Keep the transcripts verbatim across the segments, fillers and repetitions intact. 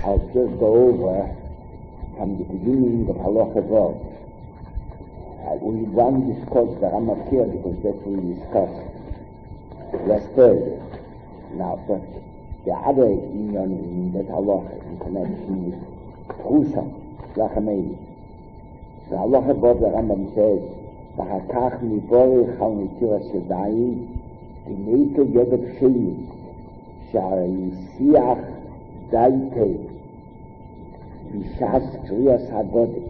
I'll just go over from the beginning of Halacha Vav. Uh, we want to discuss the Ramakir because that's what we discussed last Thursday. Now, but the other union in that Halacha in connection with Trusa, Lachamedi. So Halacha Vav, the Rambam says, V'hakach miborech al netiras yadayim v'neito yodot shenis sh'arei siach daitei v'shas kriyas hagodel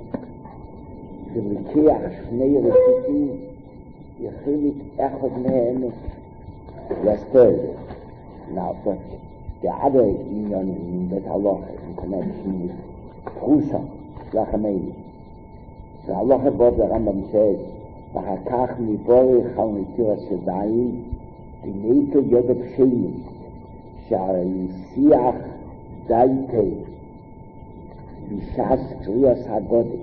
v'likeach shnei reshitim yechilik echad mehem last Thursday. Now, but the other union in that halacha in connection with Trusa, Lachamedi. So halacha Vav, the Rambam says, V'hakach miborech al netiras yadayim v'neito yodot shenis sh'arei siach daitei v'shas kriyas hagodel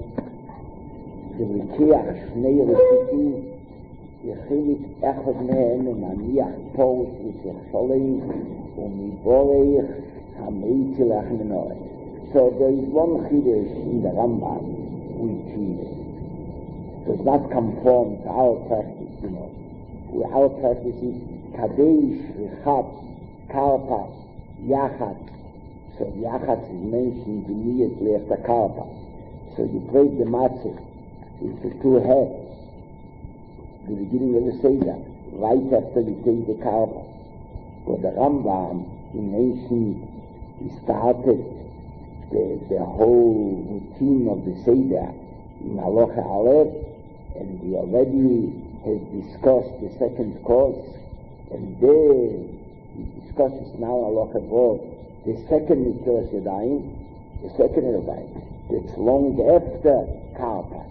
v'likeach shnei reshitim yechilik echad mehem umaniach porush v'secholei umiborech hameiti lachmenoi. So there is one chiddush in the Rambam which is does not conform to our practice, you know. Our practice is kadesh, v'chatz, karpas, yachatz. So yachatz is mentioned immediately after karpas. So you break the matzah with the two heads, the beginning of the Seder, right after you take the karpas. But the Rambam, he mentioned, he started the, the whole routine of the Seder in Halacha Aleph, and he already has discussed the second course, and there he discusses now Halacha Vav, the second Netiras Yadayim, the second Yadayim, that's long after Karpas.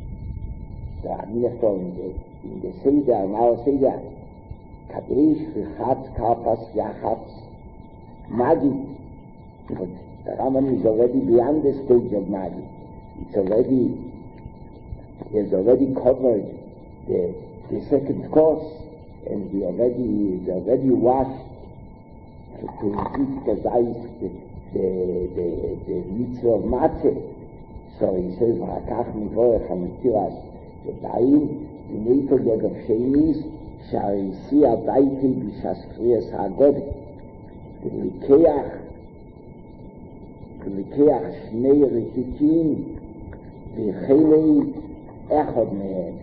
So I'm not in the, in the Seder, in our Seder, Kadesh, V'chatz, Karpas, Yachatz, Magid. But the Rambam is already beyond the stage of Magid. It's already He has already covered the, the second course, and he already is already washed to, to exercise the, the, the, the mitzvah of matzah. So he says, V'hakach miborech al netiras yadayim v'neito yodot shenis sh'arei siach daitei b'shas kriyas hagodel v'likeach v'likeach shnei reshitim v'chelei echad mehem,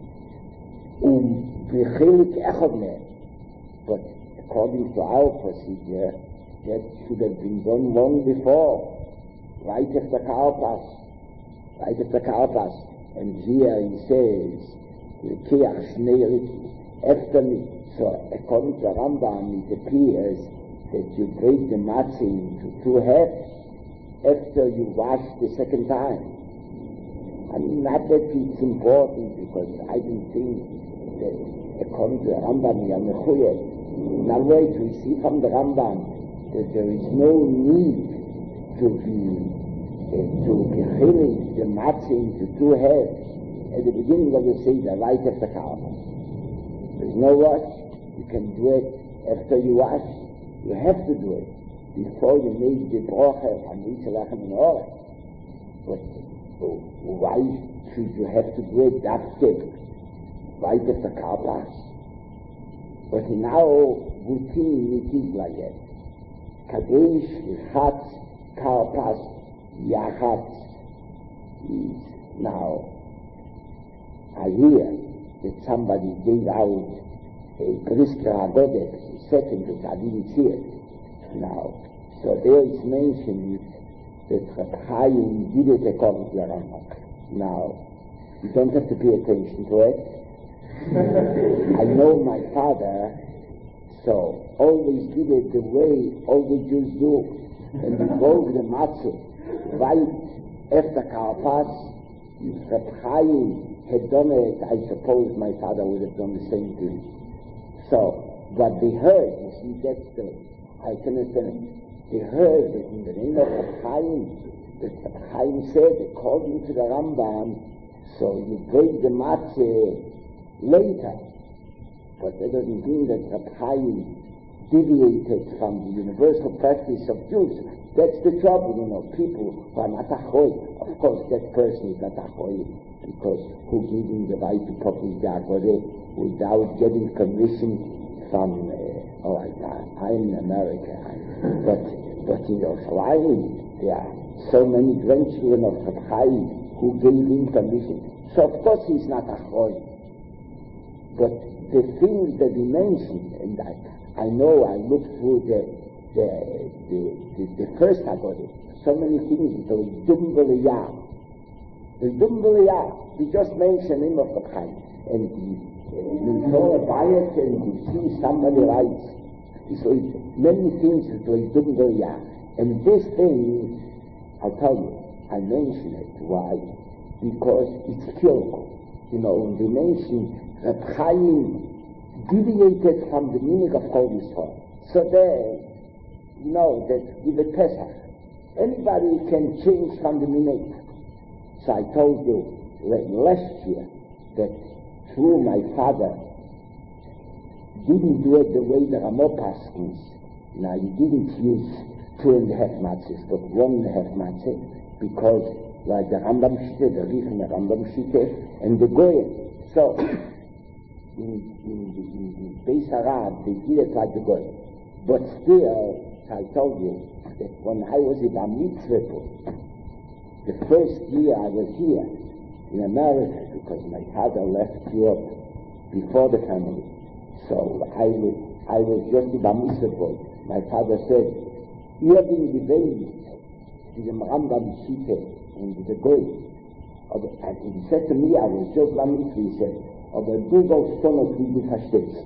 um v'chelik echad mehem. But according to our procedure, that should have been done long before, right after Karpas, right after Karpas. And here he says, l'keach shnei reshitim, after me. So according to Rambam, it appears that you break the matzah into two halves after you wash the second time. I mean, not that it's important, because I don't think that according to the Rambam, you are mechuyev. In other words, we see from the Rambam that there is no need to be, uh, to be chilling the matzah into two halves at the beginning of the Seder, right after Karpas. There's no rush. You can do it after you wash. You have to do it before you make the bracha and eat lachem and orech. But why should you have to do it that day, right after Karpas? But in our routine, it is like that. Kadesh, V'chatz, Karpas, Yachatz is now. I hear that somebody gave out a Brisker HaGodel, a second, that I didn't see it now. So there is mentioned that Reb Chaim did it according to the Rambam. Now, you don't have to pay attention to it. I know my father, so always did it the way all the Jews do. And we broke the matzah right after Karpas. If Reb Chaim had done it, I suppose my father would have done the same thing. So, but they heard, you see, that's the, I can understand it. They heard that in the name of Reb Chaim, that Reb Chaim said, according to the Rambam, so you break the matzah later. But that doesn't mean that Reb Chaim deviated from the universal practice of Jews. That's the trouble, you know. People who are not Achoy, of course, that person is not Achoy, because who gave him the right to publish the Agore without getting permission from, uh, oh, I, I'm in America, but, but in Yerushalayim, there are so many grandchildren of Reb Chaim who gave him permission. So, of course, he's not Achoy. But the things that he mentioned, and I, I know I looked through the The, the, the, the first Agore, so many things, the Dum B'Liyah. The Dum B'Liyah, we just mentioned him of the Chaim. And you, you know about it, and you see somebody writes, so many things, the Dum B'Liyah. And this thing, I'll tell you, I mention it. Why? Because it's killed. You know, when we mention that Chaim deviated from the meaning of Kol Yisrael. So there, you know, that with the Pesach, anybody can change from the minute. So I told you last year that through my father didn't do it the way the Ramah paskins. Now, he didn't use two and a half matzahs, but one and a half matzah, because like the Rambam Shitte, the Rif and the Rambam Shitte, and the Goyen. So, in, in, in, in Beis Arab, they did it like the Goyen. But still, I told you that when I was in a mitzvah, the first year I was here in America, because my father left Europe before the family. So I was, I was just in a mitzvah. My father said, "You have been debated in the Rambam Shitte and the Goy." And he said to me, I was just a mitzvah, he said, "Aber du sollst schon noch wie du verstehst."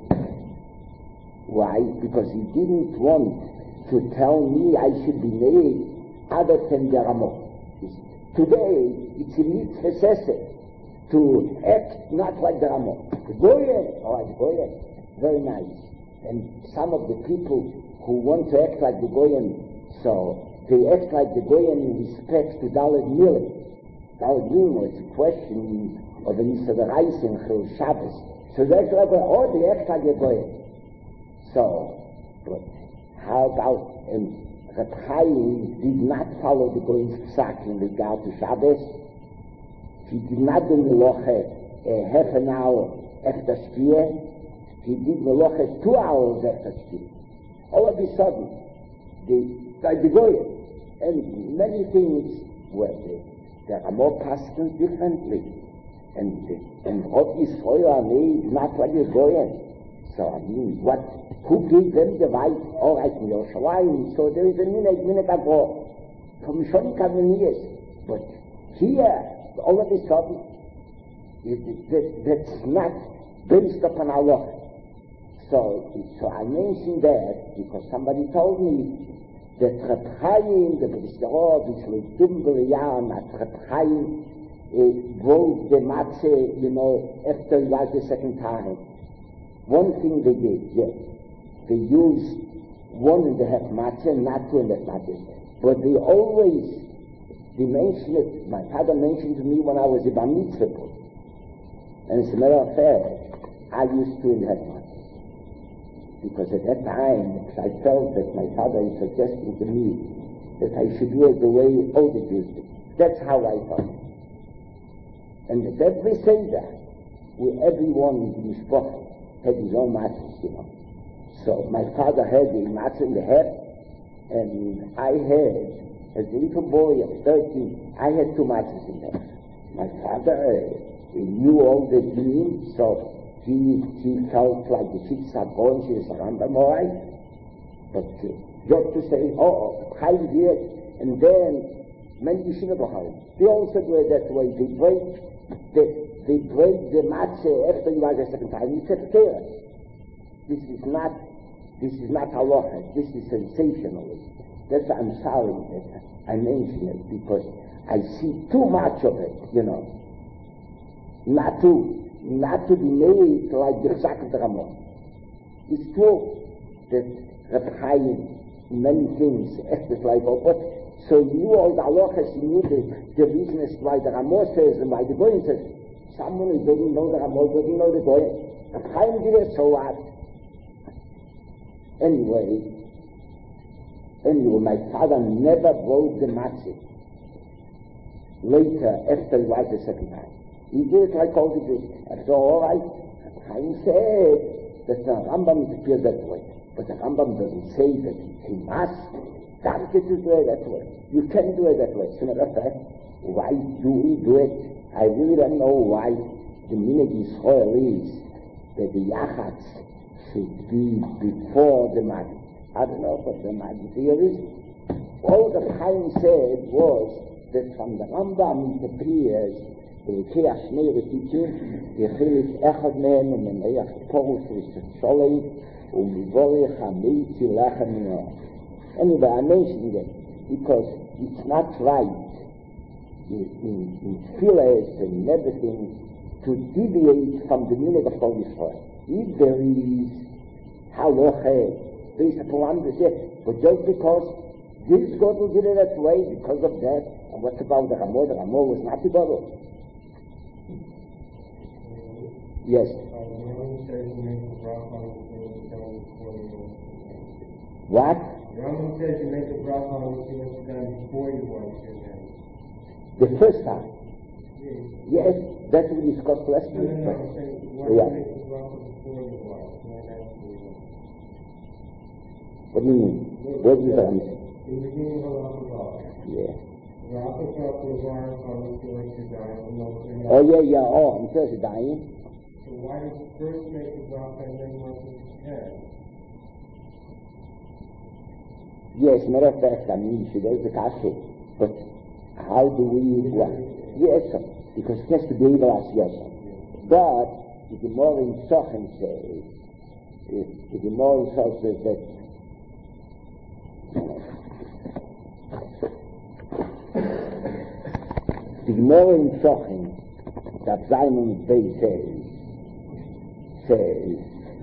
Why? Because he didn't want to tell me I should be made other than the Ramah. Today, it's a mitzvah to act not like the Ramah. The Goyen, all right, Goyen, very nice. And some of the people who want to act like the Goyen, so they act like the Goyen in respect to Dalet Milim. Dalet Milim was a question of an Yisrael Reis and Chil Shabbos. So they act like, oh, they act like the Goyen. So, but how about, and Reb Chaim did not follow the Goyen's psak in regard to Shabbos. He did not do Meloche uh, half an hour after Shkia. He did Meloche two hours after Shkia. All of a sudden, the, like the Goyen, and many things were the, there are more passages differently. And, and what is Feuer made not like the Goyen. So, I mean, what, who gave them the right? All right, in Yerushalayim, so there is a minute, minute ago, from Shoni Kavanias. But here, all of a sudden, it, that, that's not based upon Allah. So, so I mentioned that because somebody told me that Reb Chaim, the B'Yisrael, which was Dum B'Liyah, that Reb Chaim broke the matzah, you know, after he was the second time. One thing they did, yes, they used one and a half matzah, not two and a half matzahs. But they always, they mentioned it, my father mentioned to me when I was a bar mitzvah. And as a matter of fact, I used two and a half matzahs. Because at that time, I felt that my father is suggesting to me that I should do it the way all the Jews do. That's how I thought. And at every Seder, with everyone in the Mishpach, had his own matzahs, you know. So my father had the matzah in the head, and I had, as a little boy of thirteen, I had two matzahs in there. My father uh, he knew all the dreams, so he, he felt like the six are going to the Rambam, all right? But uh, just to say, oh, Chaim did, and then many Yeshiva B'Chaim, they also do it that way. They break the They break the matzah after you are the second time. He said, this is not, this is not halacha. This is sensationalism. That's why I'm sorry that I mention it, because I see too much of it, you know. Not to, not to be made like the Psak of the Ramah. It's true that Reb Chaim, many things, acted like, oh, but so you knew all the halachas, you knew the, the reasons why the Ramah says and why the Goyen says. Someone who doesn't know the Ramah, doesn't know the Goyen. Reb Chaim did it, so what? Anyway, Anyway, my father never broke the matzah. Later, after he was the second time, he did it like all the Jews. And so, all right, Chaim said that the Rambam appears that way, but the Rambam doesn't say that he must. That's it to do it that way. You can do it that way. As a matter of fact, why do we do it? I really don't know why the Minhag Yisrael is that the Yachatz should be before the Magid. I don't know what the Magid here is. All that Chaim said was that from the Rambam it appears the Keach Shnei Retikim, the Chelik Echad Mehem, and the Meach Porus Risholim, and Mivorech HaMeitzi Lechem Noah. Anyway, I mentioned it because it's not right in, in, in Tfilas and everything to deviate from the Minhag of Klal Yisrael. If there is halacha based upon this, but just because this God did it that way because of that, and what's about the Ramah? The Ramah was not the God. Yes. What? Rambam says you make a bracha on what you want to done before you wash your hands. The first time? Yes. Yes, that's what we discussed last No, week. no, no, I'm saying why Yeah. do you make a bracha before you wash? Not after you wash. What do you mean? What is that? In the beginning of the bracha. Yeah. Bracha bracha levar on what you want to done. Oh, yeah, yeah, oh, I'm first dying. So why do you first make the bracha and then wash your hands? Yes, matter of fact, I mean, she does the kasha, but how do we, well, yes, sir, because it has to be able as yes, sir. But, the Gemara in Sochem says, the Gemara in Sochem says that, the Gemara in Sochem, that Simon Bay says, says,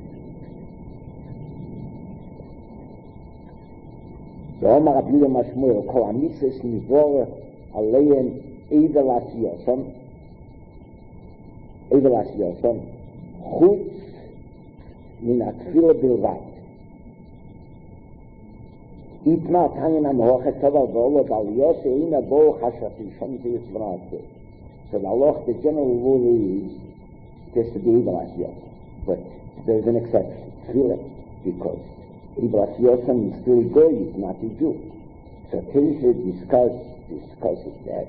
ואומר רבי יהודה משמואל, כל המצוות נברא עליהם עבר לעשייתם, עבר לעשייתם, חוץ מן התפילה בלבד. איתמר תנין המלאכת טובה ועולה בעליות שאין הבוא חשבתי שום זה יצבנעתי. So the Allah, the general rule is just to be able לעשייתם. But there's an exception, tefillah, because Ibras Yosem is still good, he's not a Jew. So Teisha discuss, discusses that.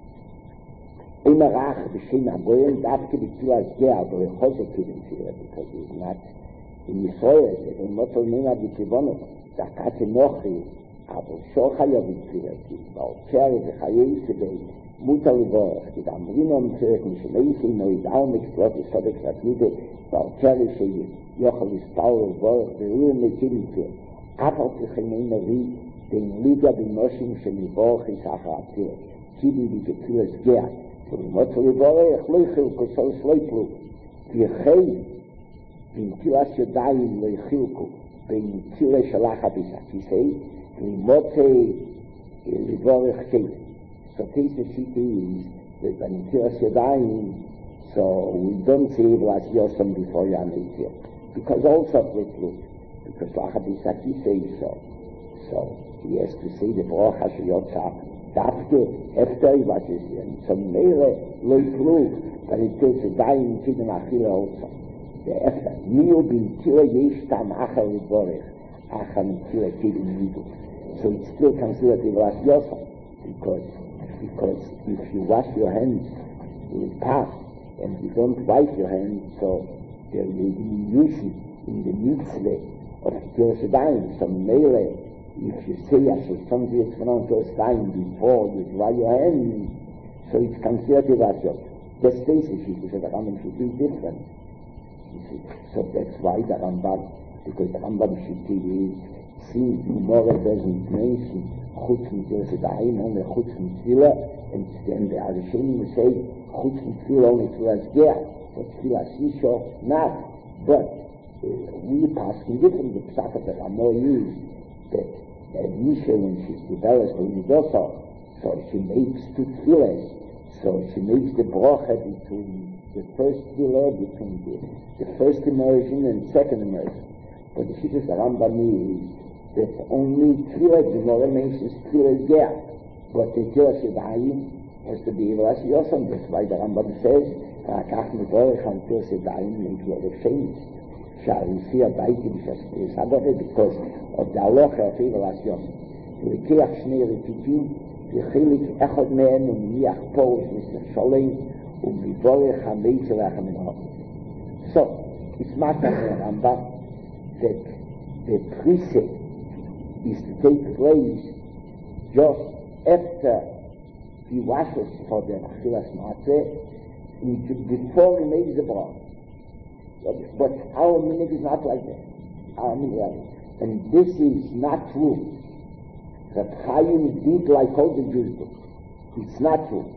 Immer Rach b'Shem Agoyim, Dafke b'Tfilas Gea, but he Chosek couldn't feel it because he's not in Yisrael. He's not so Nina b'Tivono. Zakat Nochi, aber Shochaya b'Tfilas, Balcher v'Chayei Sebei, Muta Livorach, the Amrinom Tzerek Mishleisi, no Idal Mixplot, the Sodek Ratnide, Balcher Sheyim. Yochel is Paul Vorach, the Ruhen Mekilim to Afal Tichein Navi, den Liga b'Moshim Shemivorach is Achar Atzir, Kibim b'Tfilas Gea, so the Motzah Livorach, Leichil, Kosol Sleiplu, V'Yechei, B'Tfilas Yodayim Leichilku, B'Tfilas Shalacha B'Sakisei, V'Motzah Livorach Keit. So Teisha Shita is that B'Tfilas Yodayim, so we don't say Iblas Yosem before Yom Eitzir. Because also it looks, because Lachabisaki says so. So he has to say the bracha sheyotza dafke after he watches and so meile lo yiflu, but it takes a dying to the machila also. The after niu bin tila yesh tam achar liborech achar tila kidin nidu. So it's still considered Iblas Yosem because because if you wash your hands in the past and you don't wipe your hands, so there may be usage in the mitzvah of Yerushalayim, some melee. If you say Asher something is from Yerushalayim before you dry your hands, so it's considered Iblas Yosem. The space is because the Rambam should be different. So that's why the Rambam, because the Rambam should be seen, Gemara doesn't mention Chutz mit Yerushalayim, only Chutz mit Tfilah, and then the Arishonim will say Chutz mit Tfilah only Tfilas Gea. But Tfilas Yisho, not. But uh, we pass in different the Pshat of the Ramah is that uh, Misha, when she's developed the Midosa, so she makes two Tfilas. So she makes the bracha between the first Tfilah, between the, the first immersion and second immersion. But the Shittas the Rambam is that only Tefillah, the Gemara mentions Tefillah Ger, but the Tefillah Shedayim has to be Elas Yosam. That's why the Rambam says, Rakach Mevorech on Tefillah Shedayim and Tefillah Shemis. Sha'arifia Baiti B'Shas Adove, because of the halacha of Elas Yosam. Lekeach Shnei Repitim, V'chilik Echad Me'en, U'miniach Porosh Mister Sholem, U'mivorech HaMeitz Lechem Minor. So, it's matter for Rambam that the precept is to take place just after he washes for the Achilas Matzeh, before he makes the bracha. But our minute is not like that. Our minute, and this is not true. That Chaim did like all the Jews do. It's not true.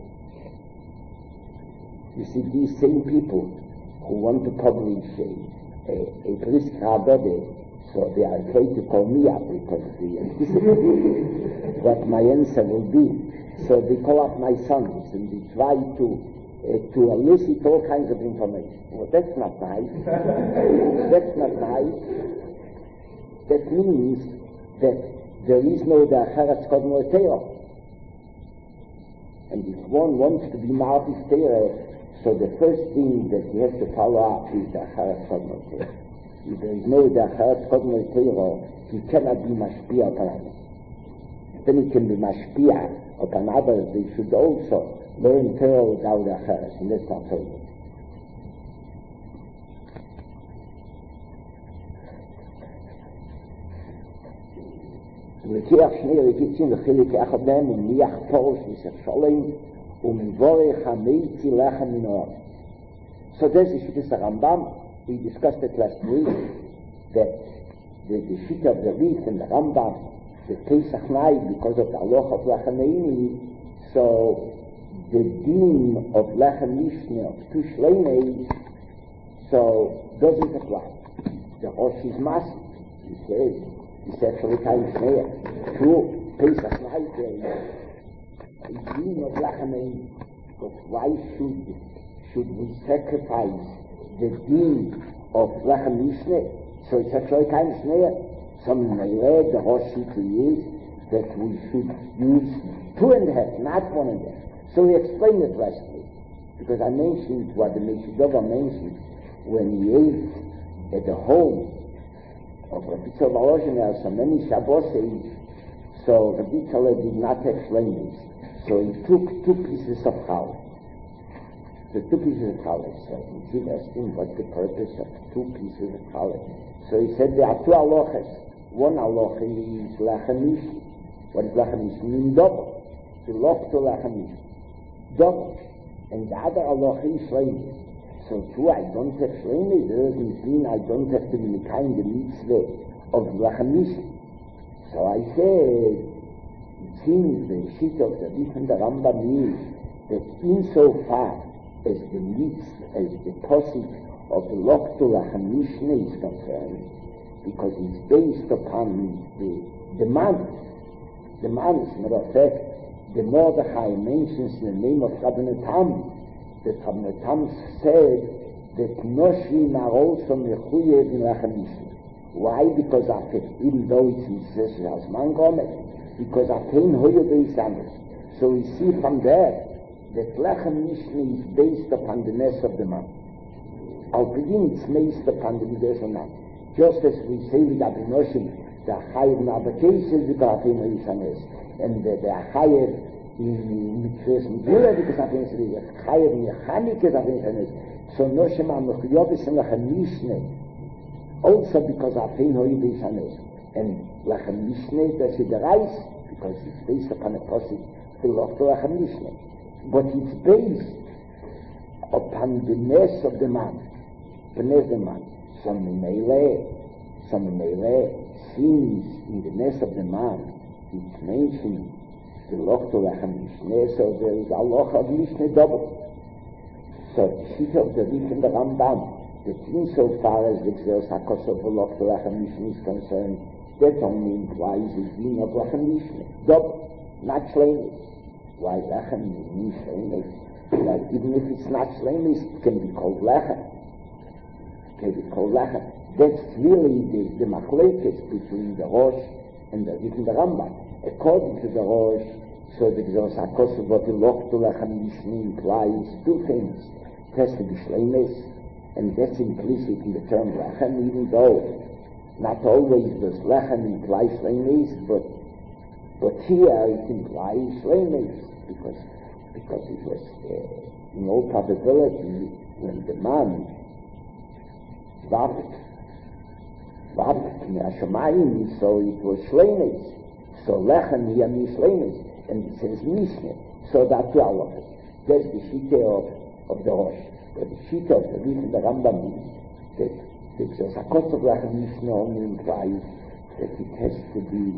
You see, these same people who want to publish a, a, a brisk Rabbi, so they are afraid to call me up because they anticipate what my answer will be. So they call up my sons and they try to uh, to elicit all kinds of information. Well, that's not nice. That's not nice. That means that there is no Da'acharas Kodem L'Teirah. And if one wants to be Ma'avis Teirah, so the first thing that he has to follow up is Da'acharas Kodem L'Teirah. If there is no Da'acharas Kodem L'Teirah, he cannot be Mashpia upon others. Then he can be Mashpia upon others. They should also learn Torah without Da'acharas, and that's not so. ולקיח שני רקיצים וחילק אחד מהם ומניח פורש מסך שולם ומבורך המייצי לחם מנוער. So there's the Shittas Rambam. We discussed it last week that the, the Shita of the Rif and the Rambam, the Pesach night, because of the Aloch of Lechem Meini, so the din of Lechem Mishne of Tush Leimei, so doesn't apply. The Rosh is massive. He says, it's actually kind of fair. True, Pesach night there is a din of Lechem Meini, but why should, should we sacrifice the din of Lechem Mishne? So it's actually kind of snare. Some may read the Rosh is that we should use two and a half, not one and a half. So he explained it last week, because I mentioned what the Meshudova mentioned when he ate at the home of Rabbi Tzal Volozhin so many Shabbos age. So Rabbi Tzal did not explain this. So he took two pieces of challah. The two pieces of challah. So he asked him what's the purpose of two pieces of challah. So he said there are two halachas. One halacha is Lechem Mishne. What is Lechem Mishne? Means double. The loch to Lechem Mishne. Double. And the other halacha is Shleimus. So true, I don't have Shleimus. It doesn't mean I don't have to be the kind of mitzvah of Lechem Mishne. So I said, it seems the sheet of the Rif and the Rambam is that insofar as the mitzvah, as the posik of the loch to Lechem Mishne is concerned, because it's based upon the, the man. The man, as a matter of fact, the Mordechai mentions in the name of Rabbeinu Tam, that Rabbeinu Tam said that Noshim are also mechuyev in Lechem Mishne. Why? Because after, even though it's Mitzvah Shazman Gomer, because Atein Hoyo Beisamus. So we see from there that Lechem Mishne is based upon the ness of the man. Al begin it's based upon the Midas of man. Just as we say with Rabbi Noshim, the Achayev Nabakeshes because Atein Hoyo Beisamus, and the, the Achayev in Mitzvahs Megillah because Atein Hoyo Beisamus, Achayev in Yechanik is Atein Hoyo Beisamus. So Noshim are Mechuyovis in Lechem Mishne, also because Atein Hoyo Beisamus. And Lechem Mishne, that's the rice, because it's based upon a posik, the loch to Lechem Mishne. But it's based upon the ness of the man, the ness of the man. Some Meileh, some Meileh, since in the ness of the man, it's mentioned the loch to Lechem Mishne, so there is a loch of Mishne double. So the sheet of the Rif and the Rambam, that insofar as the Gzeros HaKos of the loch to Lechem Mishne is concerned, that only implies the din of Lechem Mishne, double, not Shleimus. Why Lechem means Shleimus? Like, even if it's not Shleimus, it can be called Lechem. It can be called Lechem. That's really the, the machlekes between the Rosh and the written the Rambam. According to the Rosh, so the Gzos HaKosov what the Lochtulach HaMishni implies two things. It has to be shleimus, and that's implicit in the term lechem, even though not always does lechem imply shleimus, but but here it implies shleimus, because because it was uh, in all probability when the man vapid vapid in Hashemayim, so it was shleimus. So lechem here means shleimus, and it says Mishnah, so that to Allah. That's the shita of, of the Rosh. But the shita of the reason the Rambam means that the Gzos HaKosov lechem Mishnah only implies that it has to be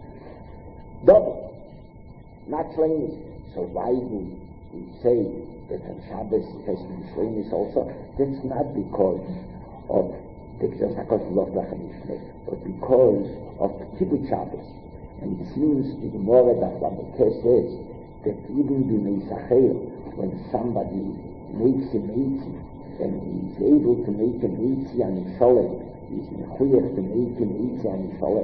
double, not shleimus. So why do we say that on Shabbos it has to be shleimus also? That's not because of the Gzos HaKosov lechem Mishnah, but because of Kibbutz Shabbos. And it seems the Gemara that Rabbeinu says that even the Meisachel, when somebody makes a meitzi and he is able to make a meitzi on his sholem, he is mechuyach to make a meitzi on his sholem,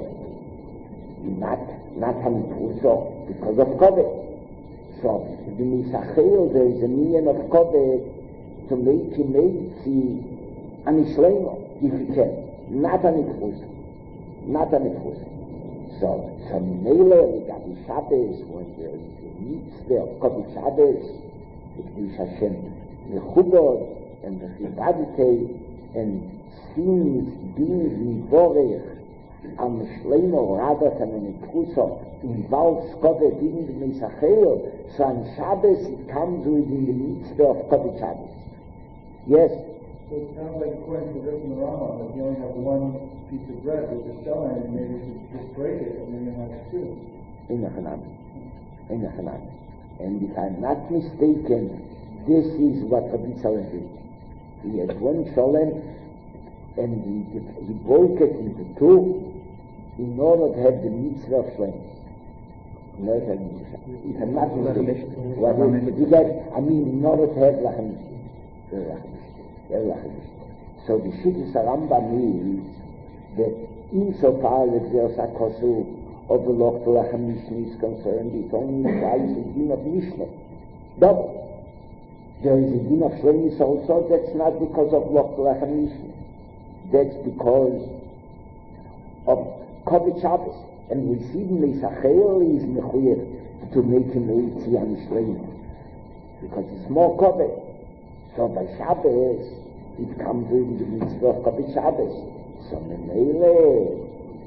not not on Puso, because of Kodesh. So the Meisachel, there is a million of Kodesh to make a meitzi on his shlema, if he can, not on his Puso, not on his Puso. So, so Mele, Gabi Shabbos, when there is a mitzvah of Kodesh Shabbos, the Kiddush Hashem, the Chubod, and the Chibadite, and seems being Mivorech, am Shleimo, rather than an Ekuso, involves Kodesh in the Mesachel, so on Shabbos it comes within the mitzvah of Kodesh Shabbos. Yes? So it sounds like according to this Rambam, if you only have one piece of bread with the shell in it, maybe you should just break it and then you have two. In a Hanan. In a Hanan. And if I'm not mistaken, this is what Rabbi Tzalem did. He had one sholem and he, he broke it into two in order to have the mitzvah of shlemus. No, if I'm, if I'm not mistaken. What is, you get, I mean, in order to have lachem mishnah. So the Shittas Rambam is that insofar as Gzos HaKosov of the Lochtulach HaMishni is concerned, it only implies a din of Mishnah. Double. There is a din of shleimus also. That's not because of Lochtulach HaMishni. That's because of Kodesh Shabbos. And we see the Mesachel is mechuyach to make him eitzi on shleimus, because it's more Kodesh. So by Shabbos, it comes in the mitzvah of Kodesh Shabbos. So Mele,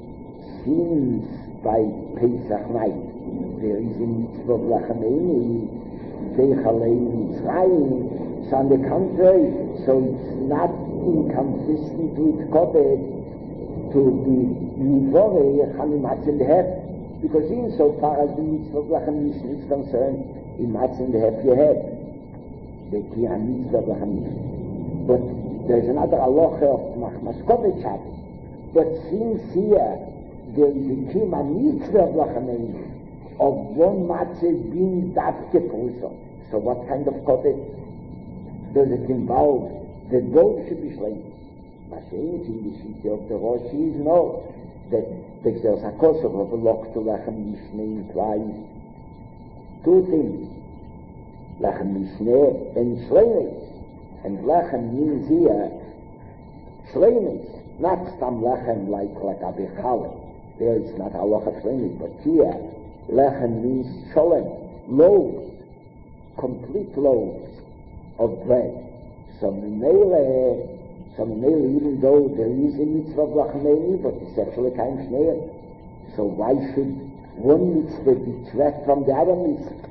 since by Pesach night, there is a mitzvah of Lachameni, Zeichalei Mitzrayim, so on the contrary, so it's not inconsistent with Kodesh to be Mivorech on the Matzah in the Hef, because insofar as the mitzvah of Lachameni is concerned, in Matzah in the Hef you have the Kiyah mitzvah of Lachameni. But there's another halacha of Machmas Kodesh Shabbos. But since here there is a Kiyah mitzvah of Lachameni, of one matzah being Dafke Puso, so what kind of Kodesh does it involve? The both should be shleimus. Mashiach in the Shita of the Rosh is no, that the Gzos HaKosov of the Lochtulach HaMishni implies two things, Lachem Mishneh and shleimus. And lechem means here shleimus, not stam lechem like like abichalem. There it's not halacha shleimus, but here lechem means sholem, loaves, complete loaves of bread. So minele, so minele, even though there is a mitzvah of lachameni, but it's actually kein shneir. So why should one mitzvah detract from the other mitzvah?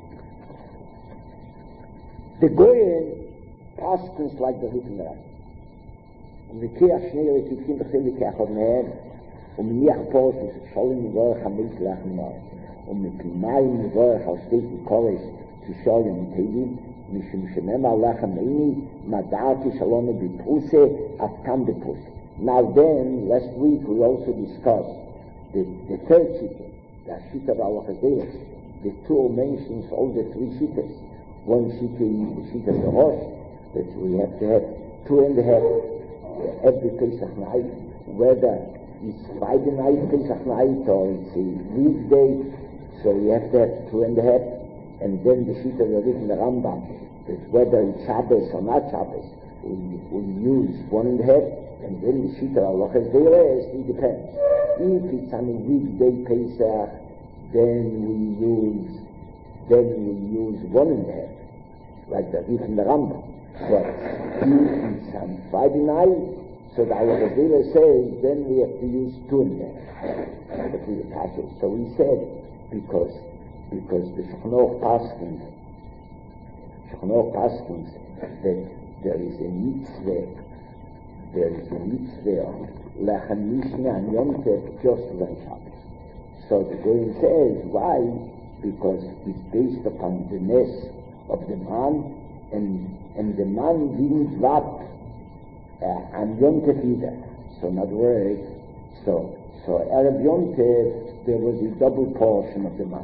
The goyim Paskens like the written Ran. Und die Keach schnell, die Kinder sind die Keach auf Nehem, und mit Niach Post, und sie schollen in Wohrach am Milch lachen mal. Und mit Pimayim in Wohrach aus Steten Koresh, sie schollen in Tegim, משום שנאמר לכם איני, מדעתי שלום בפרוסה, אף כאן בפרוסה. Now then, last week we also discussed the, the third shita, the shita of Allah Hazeres. The two mentions all the three shitas. One shita is the shita of the Rosh, that we have to have two and a half uh, every Pesach night, whether it's Friday night, Pesach night, or it's a weekday, so you have to have two and a half, and then the sheet of the in the Rambam, that whether it's Shabbos or not Shabbos, we, we use one and a half, and then the sheet of Allah is there, it depends. If it's on a weekday Pesach, then we use, then we use one and a half, like the Rif in the Rambam. But if it's on Friday night, so the Allah says, then we have to use two and a half. So he said, because because the Shulchan Aruch paskins, Shulchan Aruch paskins that there is a mitzvah, there is a mitzvah lechem mishne and Yom Tov just like Shabbos. So the Goyen says, why? Because it's based upon the ness of the man, and and the man didn't what uh, and Yom Tov either. So in other words, so so Erev Yom Tov there was a double portion of the man.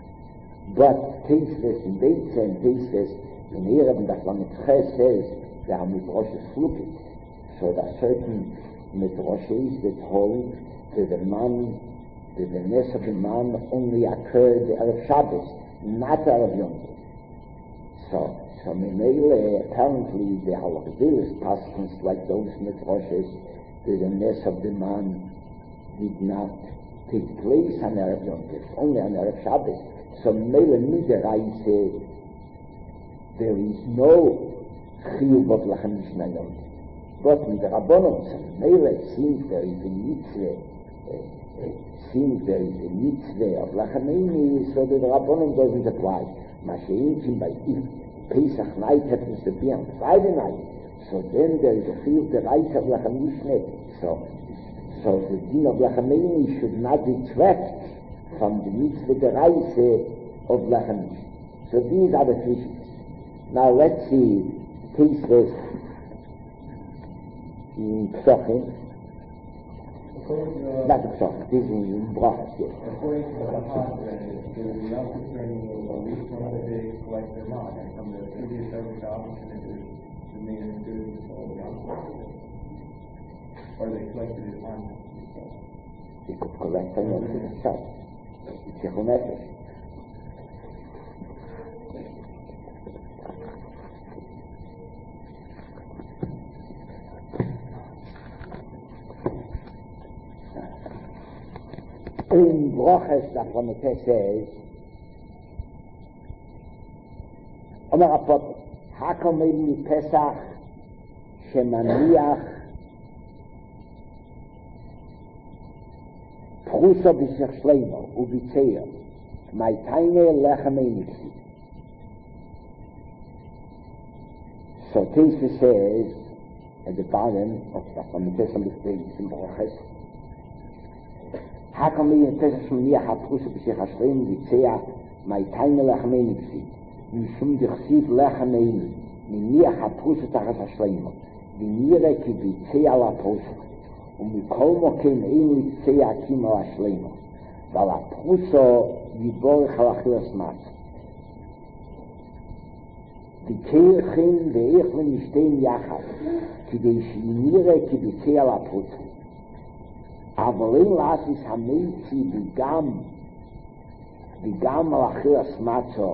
But Tosfos in Beitza and Tosfos in Erev and Daf Lamed Ches says there are midrashes flip it. So there are certain midrashes that hold that the man, that the ness of the man only occurred Erev Shabbos, not Erev Yom Tov. So So Memele, apparently the Halachos paskins like those midrashes that the ness of the man did not take place on Erev Yom Tov, only on Erev Shabbos. So Memele Midaraise, there is no chiyuv of lechem mishne Yom Tov. But Midarabbanon, so Memele seems there is a mitzvah, uh, uh, seems there is a mitzvah of lechem mishne, so the Rabbanon doesn't apply. Mashiach by if Pesach night happens to be on Friday night, so then there is a field the right of lechem mishne. So, so the din of lechem mishne should not detract from the mitzvah the right of lechem mishne. So these are the three sheets. Now let's see Tosfos in Psochim. Not the Psochim, this is in Brachos. According to the Hacham, there is no concerning at least one of the days like their mom, and from the previous service opportunity to remain as good as all the opportunities. Or they collected it on. You could collect on yourself. It's your nefesh. In Brachos, Daf Lamed Tes says, Omer HaPoter, Hakom Eili Pesach Shemaniach Pruso B'Shech Shleimo U'Bitzeir Ma'itayne Lechem Einiksi. So Tosfos says at the bottom of Daf Lamed Tes on the page in Brachos, Hakom Eili Pesach Shemaniach Pruso B'Shech Shleimo U'Bitzeir Ma'itayne Lechem Einiksi. משום דכסיב לחם איני, מניח הפרוסה תחת השלימה, ונראה כי ביצע על הפרוסה, ומכל מוקם אין ליצע הקים על השלימה, ועל הפרוסה יבורך על אכילס מצה. וכן ואיך למשתים יחד, כדי שנראה כי ביצע על הפרוסה. אבל אין לעשיס המיצי וגם, וגם על אכילס מצה,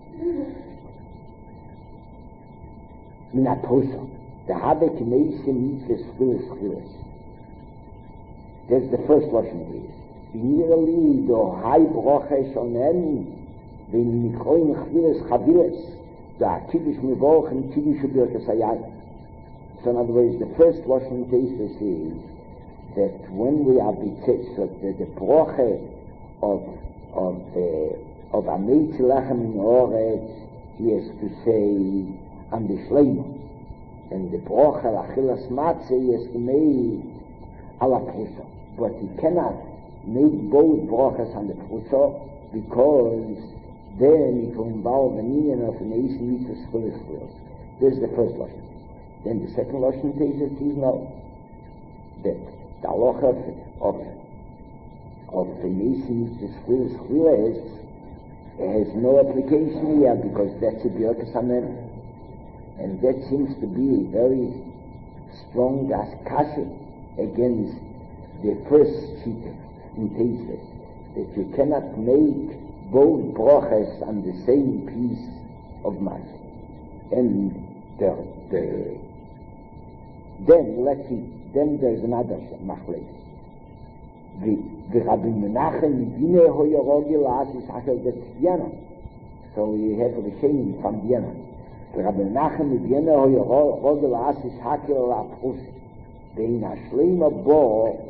מן הפרוסה, והבה כמייסה מיצס חילס חילס. That's the first Lashon please. ונראה לי דו היי ברוכה שונן, ונקרוין חילס חבילס, והקידוש מבורכן קידוש וברכס היד. So in other words, the first Lashon Tosfos is that when we are betzitz, so that the broche of, of, uh, of Ameitz Lechem in Oretz, he has to say on the Shleimo, and the broche of Achilas Matzah he has to make ala Prusa. But he cannot make both broches on the Prusa, because then it will involve an union of an Eis Mitzvahs Chilas Chilas. This is the first Lashon. Then the second Lashon Tosfos is no, that the halacha of of the Eis Mitzvahs Chilas Chilas has no application here, because that's a B'Yorkas Amen, and that seems to be a very strong askasha against the first sheet in Tosfos, that you cannot make both brochas on the same piece of mass. And the, the, then, let's see, then there's another machlek. The, the Rabbi Menachem Ibine Hoyorogi Laas is Hakel the Vienna. So we have the same from Vienna. The Rabbi Menachem Ibine Hoyorogi Laas is Hakel La Prus. Vein Ashlema Bo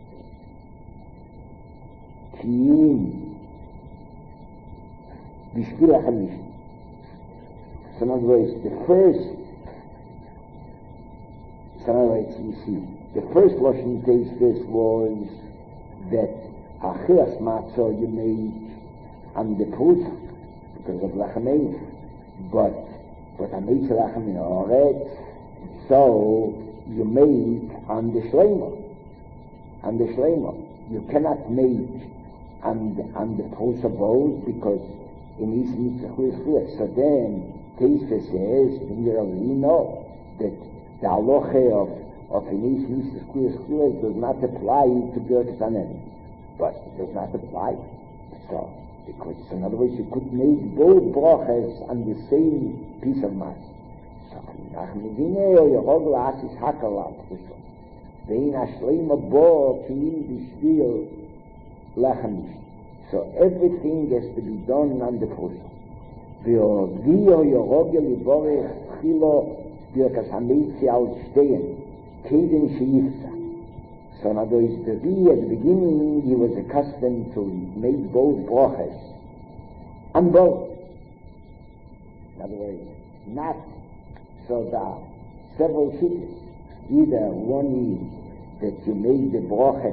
Tiyim Bishvil HaChamish. So in other words, the first, so in other words, you see, the first Lashon Tosfos was that Achilas Matzah you made on the Prus because of Lachamein, but but Amitz Lachem in Oretz, so you made on the Shleima, on the Shleima. You cannot make on the, on the Prus of both because in East Mitzvah. So then Tosfos says, you know that the halacha of of an East Mitzvah does not apply to Birkas Hanehenin, but it does not apply. So, because in other words, you could make both brachas on the same piece of mass. So, nach Medine or Yerog Laas is Hakel La Prus. Vein Ashlema Bo Tiyim Bishvil HaChamish. So everything has to be done on the Prus. Ve'ovi or Yerog Liborech Chilo Birkas Hameitzi al Stehen. Kaden Sheifza. So in other words, the V at the beginning, he was accustomed to make both brachas on both. In other words, not so that several shittas. Either one is that you make the bracha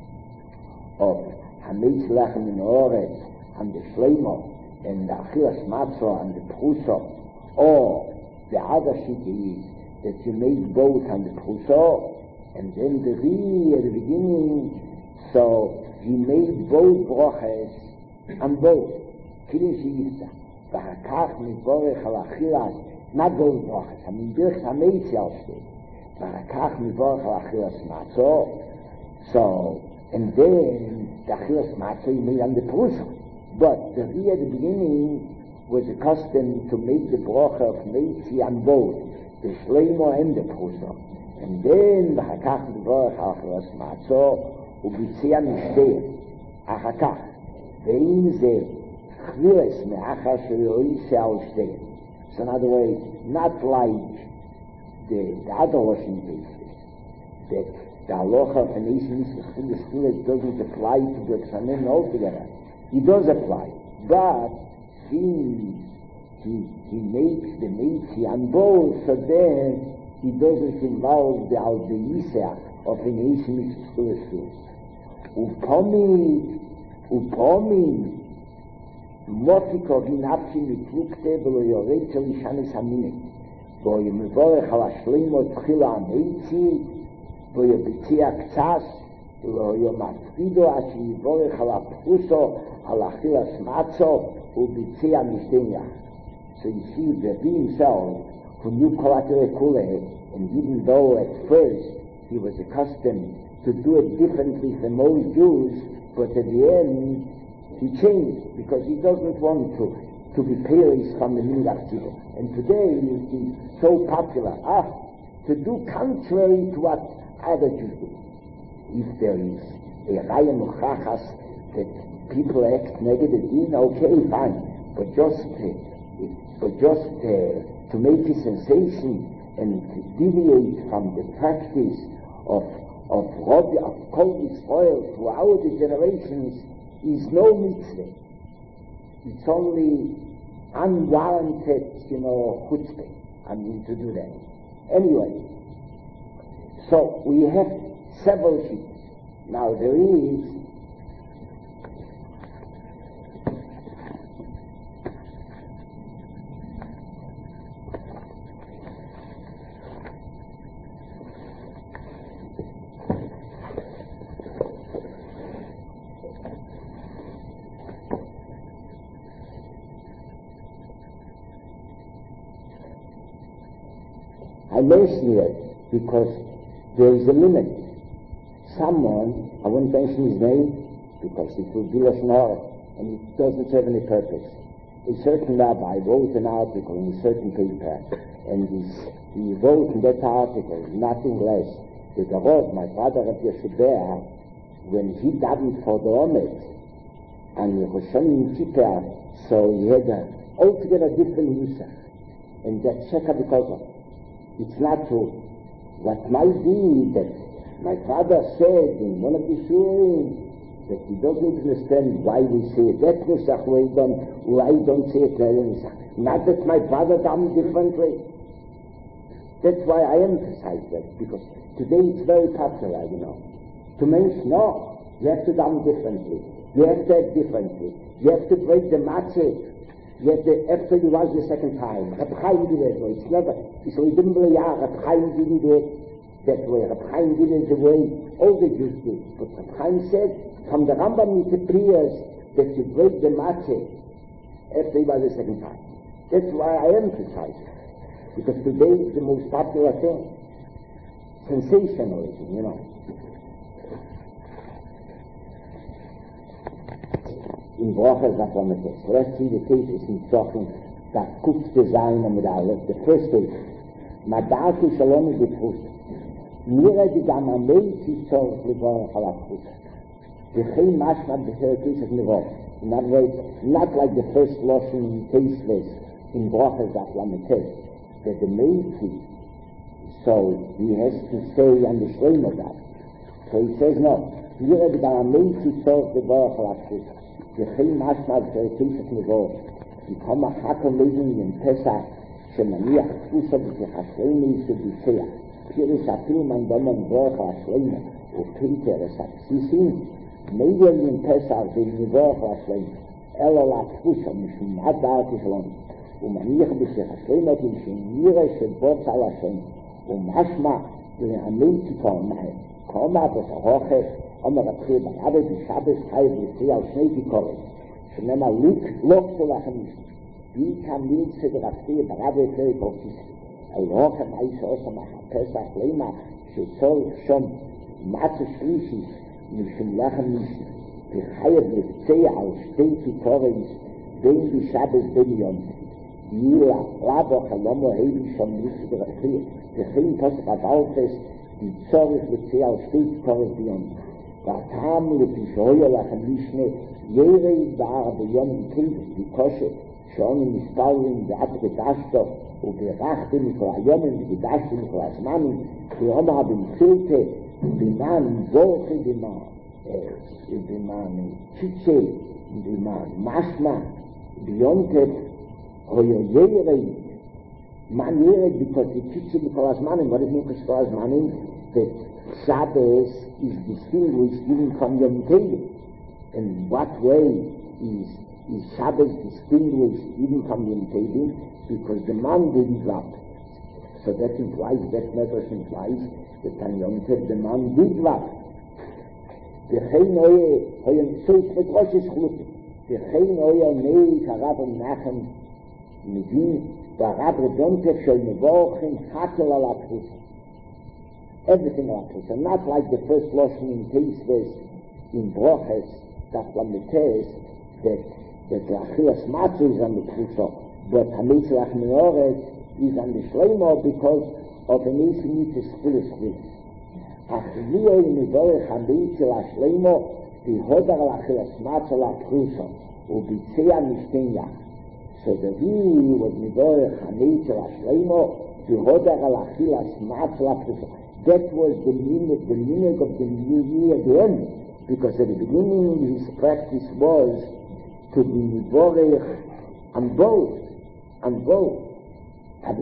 of Hametz Lachem in Oretz and the Shleima and the Achilas Matzah and the Prusa, or the other shitta is that you make both on the Prusa, and then the Ri at the beginning, so he made both brachas on both. Kilin Sheifza. V'hakach mivorech al achilas, not both brachas. I mean, Birkas Hameitzi al Stehen. V'hakach mivorech al achilas matzah. So, and then the achilas matzah he made on the Prusa. But the Ri at the beginning was accustomed to make the bracha of Meitzi on both. The Shleima and the Prusa. And then V'hakach mivorech al achilas matzah u'bitzia mishteh. Achakach. Ve'im zeh chviles me'achar she'yoise al shteh. So in other words, not like the, the other Lashon Tosfos, that the halacha of an Eis Mitzvah doesn't apply to Birkas Hanehenin altogether. It does apply, but since he, he makes the Meitzi on both, so then he doesn't involve the Aldeisa of an Eis Mitzvah. Upomid, upomid, Mofiko ginapsi mitlukte v'lo yored shel ishanis haminet v'o yemvorech al hashleimot tchila hameitzi v'o yobitzia ktsas v'lo yomafkido ad sheyvorech al hapruso al achilas matzo u'bitzia mishtenya. So you see the Ri himself, who knew Kolatere Kule, and even though at first he was accustomed to do it differently from most Jews, but at the end he changed because he doesn't want to to be perished from the Minhag Tzibur. And today he's so popular, ah, to do contrary to what other Jews do. If there is a raya muchachas that people act negatively, okay, fine, but just uh, but just uh, to make a sensation and to deviate from the practice of of Rabbi of Kol Yisrael throughout the generations is no mitzvah. It's only unwarranted, you know, chutzpah. I mean, to do that. Anyway, so we have several sheets. Now there is I mention it because there is a limit. someone, I won't mention his name, because it will be less hard, and it doesn't serve any purpose. A certain rabbi wrote an article in a certain paper, and this, he wrote in that article nothing less that the Rav, my father Rav Yeshua, when he davened for the Omet, and Rosh Hashanah Kippur, so he had a altogether different nusach, and that's sheka because of it. It's not true. What might be that my father said in one of the shiurim that he doesn't understand why we say it. That nusach, why don't, why don't say it well nusach. Not that my father done differently. That's why I emphasize that, because today it's very popular, you know. To mention, no, you have to done differently. You have to act differently. You have to break the matzah. You have to, after you was the second time. Reb Chaim did it. It's never, it's only been a year. Reb Chaim didn't do it that way. Reb Chaim did it the way all the Jews did. But Reb Chaim said, from the Rambam it appears that you break the matzah after you was the second time. That's why I emphasize it. Because today is the most popular thing. Sensationalism, you know. In Bracha Zaklamates. Let's see the cases in Zochen that could design and Aleph. The first case. Madatu Shalom is the truth. Mira di Gamamei Tzor Levorach Alachus. The Chaim Mashmat B'Sher Kishes Nevoch. In other words, not like the first Lashon caseless in Bracha Zaklamates, that the Meiti, so he has to say on the Shlem of that. So he says no. Mira di Gamamei Tzor Levorach Alachus. The Chaim Mashmat B'Sher Kishes Nevoch. Die kommen Hakel lesen in Pesach, שמניח תפוסה בתחשרני שביצע. פירש אפילו מנגנון ברוך השלמה, ופינטרס הבסיסים, מגיע מן פסח בנבוך השלמה, אלא לתפוסה משום הדעת שלנו, ומניח בתחשרני שנראה שבוץ על השם, ומשמע להמית תיקון מהם. כמה בסחוכת, אומר התחיל ברבי בשבס חייב לפי על שני ביקורת, שנאמר לוק שלכם משום. Wie kann Milze der Rafti Barabbe Keup auf sich? Al-Rochem Eis Osam Pesach Lema, שצור שום מצה שלישיס משום לחם ניסי, וחייב לבצע על שתי תיקורס בין בשבס בין יום. יהיה רבו חלומו היבי שום ניסי der Rafti, וכן פסק הבלפס, die צורך לבצע על שתי תיקורס ביום. והטעם לפשעוי לחם נישנה, ירי בער ביום קריבס, בקושת, שאנו מספרים ועד קדשתו וברכתם מכל היומים וקדשתם מכל הזמנים ואומר במחילתה בימן זורכי בימן בימן ציצה בימן משמע ביונטף הויו ירי man ירד because the ציצה מכל הזמנים what is mean for הזמנים that Shabbos is distinguished even from Yom Tov. In what way is is Shabbos distinguished even from Yom Tov? Because the man didn't drop. So that implies, that matter implies that on Yom Tov the man did drop. V'chein oye, hoyen tzeit mit Rosh Shchlut. V'chein oye nei karav Menachem Mivin, v'arav Redontev shel Nevochim chakel al Akrus. Everything al Akrus. And not like the first Lashon in Teisves, in Broches, that Lametes, that that the Achilas Matzah is on the Kruso, but Hamitzlach Meoret is on the Shleimo because of an Esinite split. Achlioi Midorech Hamitzlach Shleimo, the Hodar Achilas Matzah la Kruso, Ubitzea Mishtenya. So the V was Midorech Hamitzlach Shleimo, the Hodar Achilas Matzah la Kruso. That was the meaning, the meaning of the new year at the end, because at the beginning his practice was to be Mivorech on both, on both, but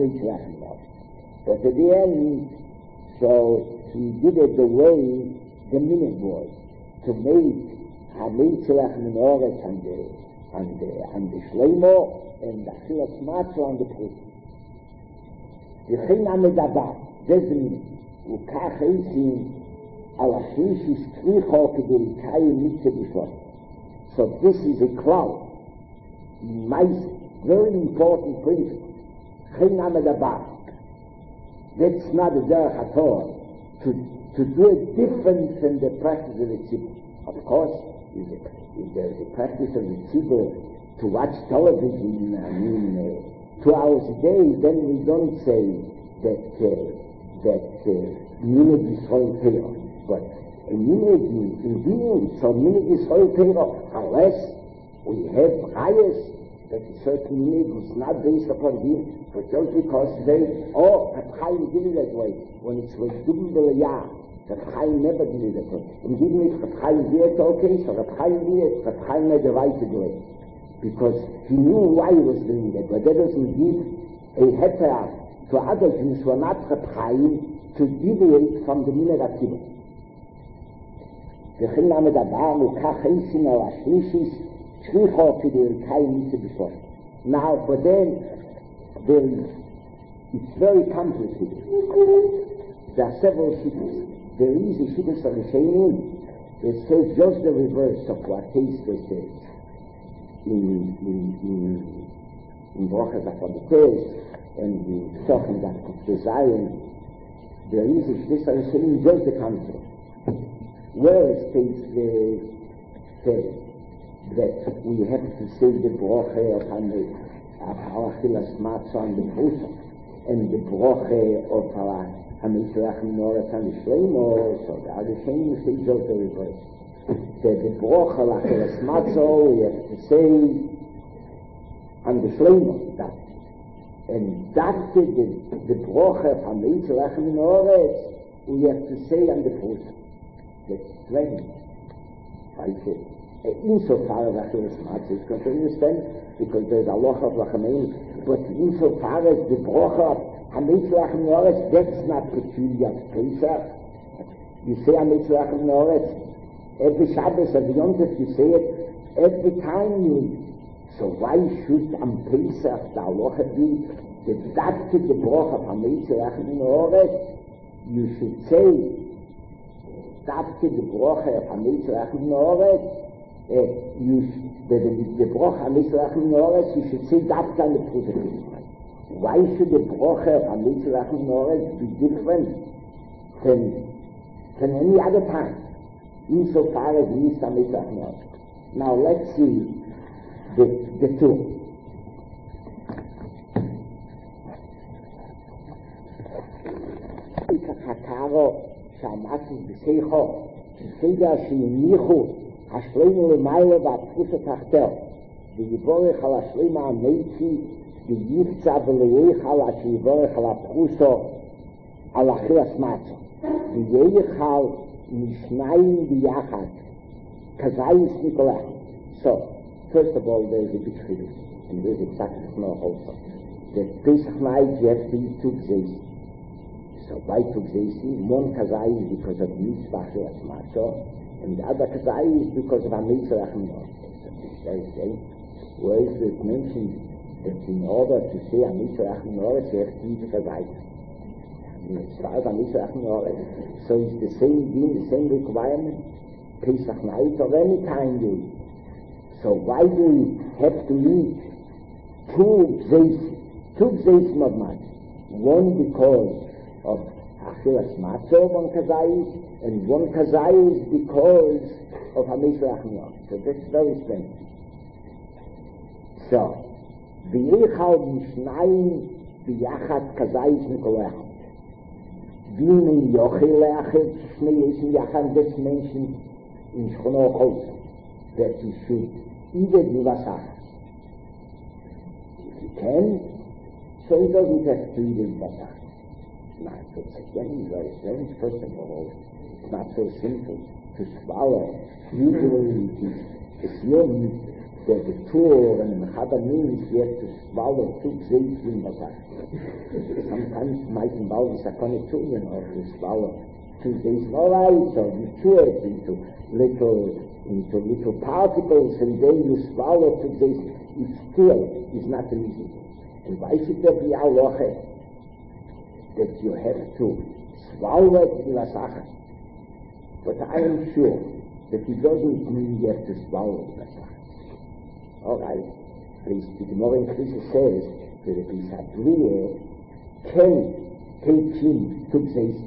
at the end, so he did it the way the minute was, to make Hamitzlach Minoret on the, on the, on the Shleimo, and the Achilas Matzah on the Proof. V'chein amedava, that's the meaning. Ukach eisin, al ashlish is kricho kedei kayu mitzvah before. So this is a cloud. My very important principle. That's not a derech at all to to do it different from the practice of the tzibur. Of course, if the, if the, the practice of the tzibur to watch television, I mean, uh, two hours a day, then we don't say that uh, that minhag Yisrael Torah. But a minhag in being so minhag Yisrael Torah, unless we have bias that a certain minhag is not based upon him, but just because they, oh, Reb Chaim did it that way, when it's like Dubin B'Layah, Reb Chaim never did it that way. And didn't it, Reb Chaim did it okay, so Reb Chaim did it, Reb Chaim had the right to do it. Because he knew why he was doing it, but that doesn't give a heter to other Jews who are not Reb Chaim to deviate from the minhag HaTzibur. וכן למד הבא וכך איסין על השלישיס שליחו כדי לקיים מיצה בסוף. Now for them, there is, it's very complicated. There are several shittas. There is a shittas of the Shainim that says just the reverse of what Tasker says in in in in Brochas HaChabbates and the Psochim that desire. There is a shittas of the Shainim just the contrary. Where it states the says that we have to say the broche of Achilas Matzah and the Pusa, and the broche of Hamitzrach Minoras and the Shleimo, so the other thing you say just the reverse. That the broche of Achilas Matzah we have to say on the Shleimo, that. And that's the, the broche of Hamitzrach Minoras we have to say on the Pusa. That's strange. I say, insofar as Achilas Matzah is concerned, understand, because there's a lot of Lachamein, but insofar as the Brocha of Hamitzrach Minoras, that's not peculiar to Pesach. You say Hamitzrach Minoras every Shabbos, every Yom Tov, you say it every time you. So why should on Pesach the halacha be that that's the Brocha of Hamitzrach Minoras? You should say Dafke the broche of Hamitzrach Minoras, you the the broche of Hamitzrach Minoras, you should say Dafke on the positive. Why should the broche of Hamitzrach Minoras be different than than any other time, insofar as it is Hamitzrach Minoras? Now let's see the the two. שהמעשים בשיחו, כסדר שיניחו השלימו למעלה והתפוס התחתר, ויבורך על השלימה המיצי, ויפצע ולייחל עד שיבורך על הפרוסו, על אכילס מצה, וייחל משניים ביחד, כזייס ניקולך. So, first of all, there's a big chiddush, and there's exactly no also. The Pesach night, you have to eat two days. So by Tugzeisi, one Kazai is because of Mitzvah Achilas Matzah, and the other Kazai is because of Hamitzrach Minoras. So this very strange. Where is it mentioned that in order to say Hamitzrach Minoras, you have to eat Kazai? Mitzvah of Hamitzrach Minoras. So it's the same thing, the same requirement, Pesach night or any time you eat. So why do we have to eat two Gzeisi? Two Gzeisi not much. One because of Achilas Matzah, one Kazayis, and one Kazayis because of Hamitzrach Minoras. So that's very strange. So, V'yichal Mishnayim V'yachat Kazayis Nikolechot. V'yimin Yochel Le'achit Shnei Yachad, that's mentioned in Shchono also, that you should either do Vasach. If you can, so he doesn't have to eat in Vasach. Not so again, very strange. First of all, it's not so simple to swallow. Usually it is assumed that the Torah and the Chaba means you have to swallow two Gzeis in Basar. Sometimes it might involve a Sakonic too, you know, to swallow two Gzeis. All right, so you chew it into little, into little particles, and then you swallow two Gzeis. It still is not easy. And why should there be halacha that you have to swallow it in Lasachas? But I am sure that it doesn't mean you have to swallow it in Lasachas. All right, please, the Gemara in Chisa says that the Pisadriye can take him to Gzeisi.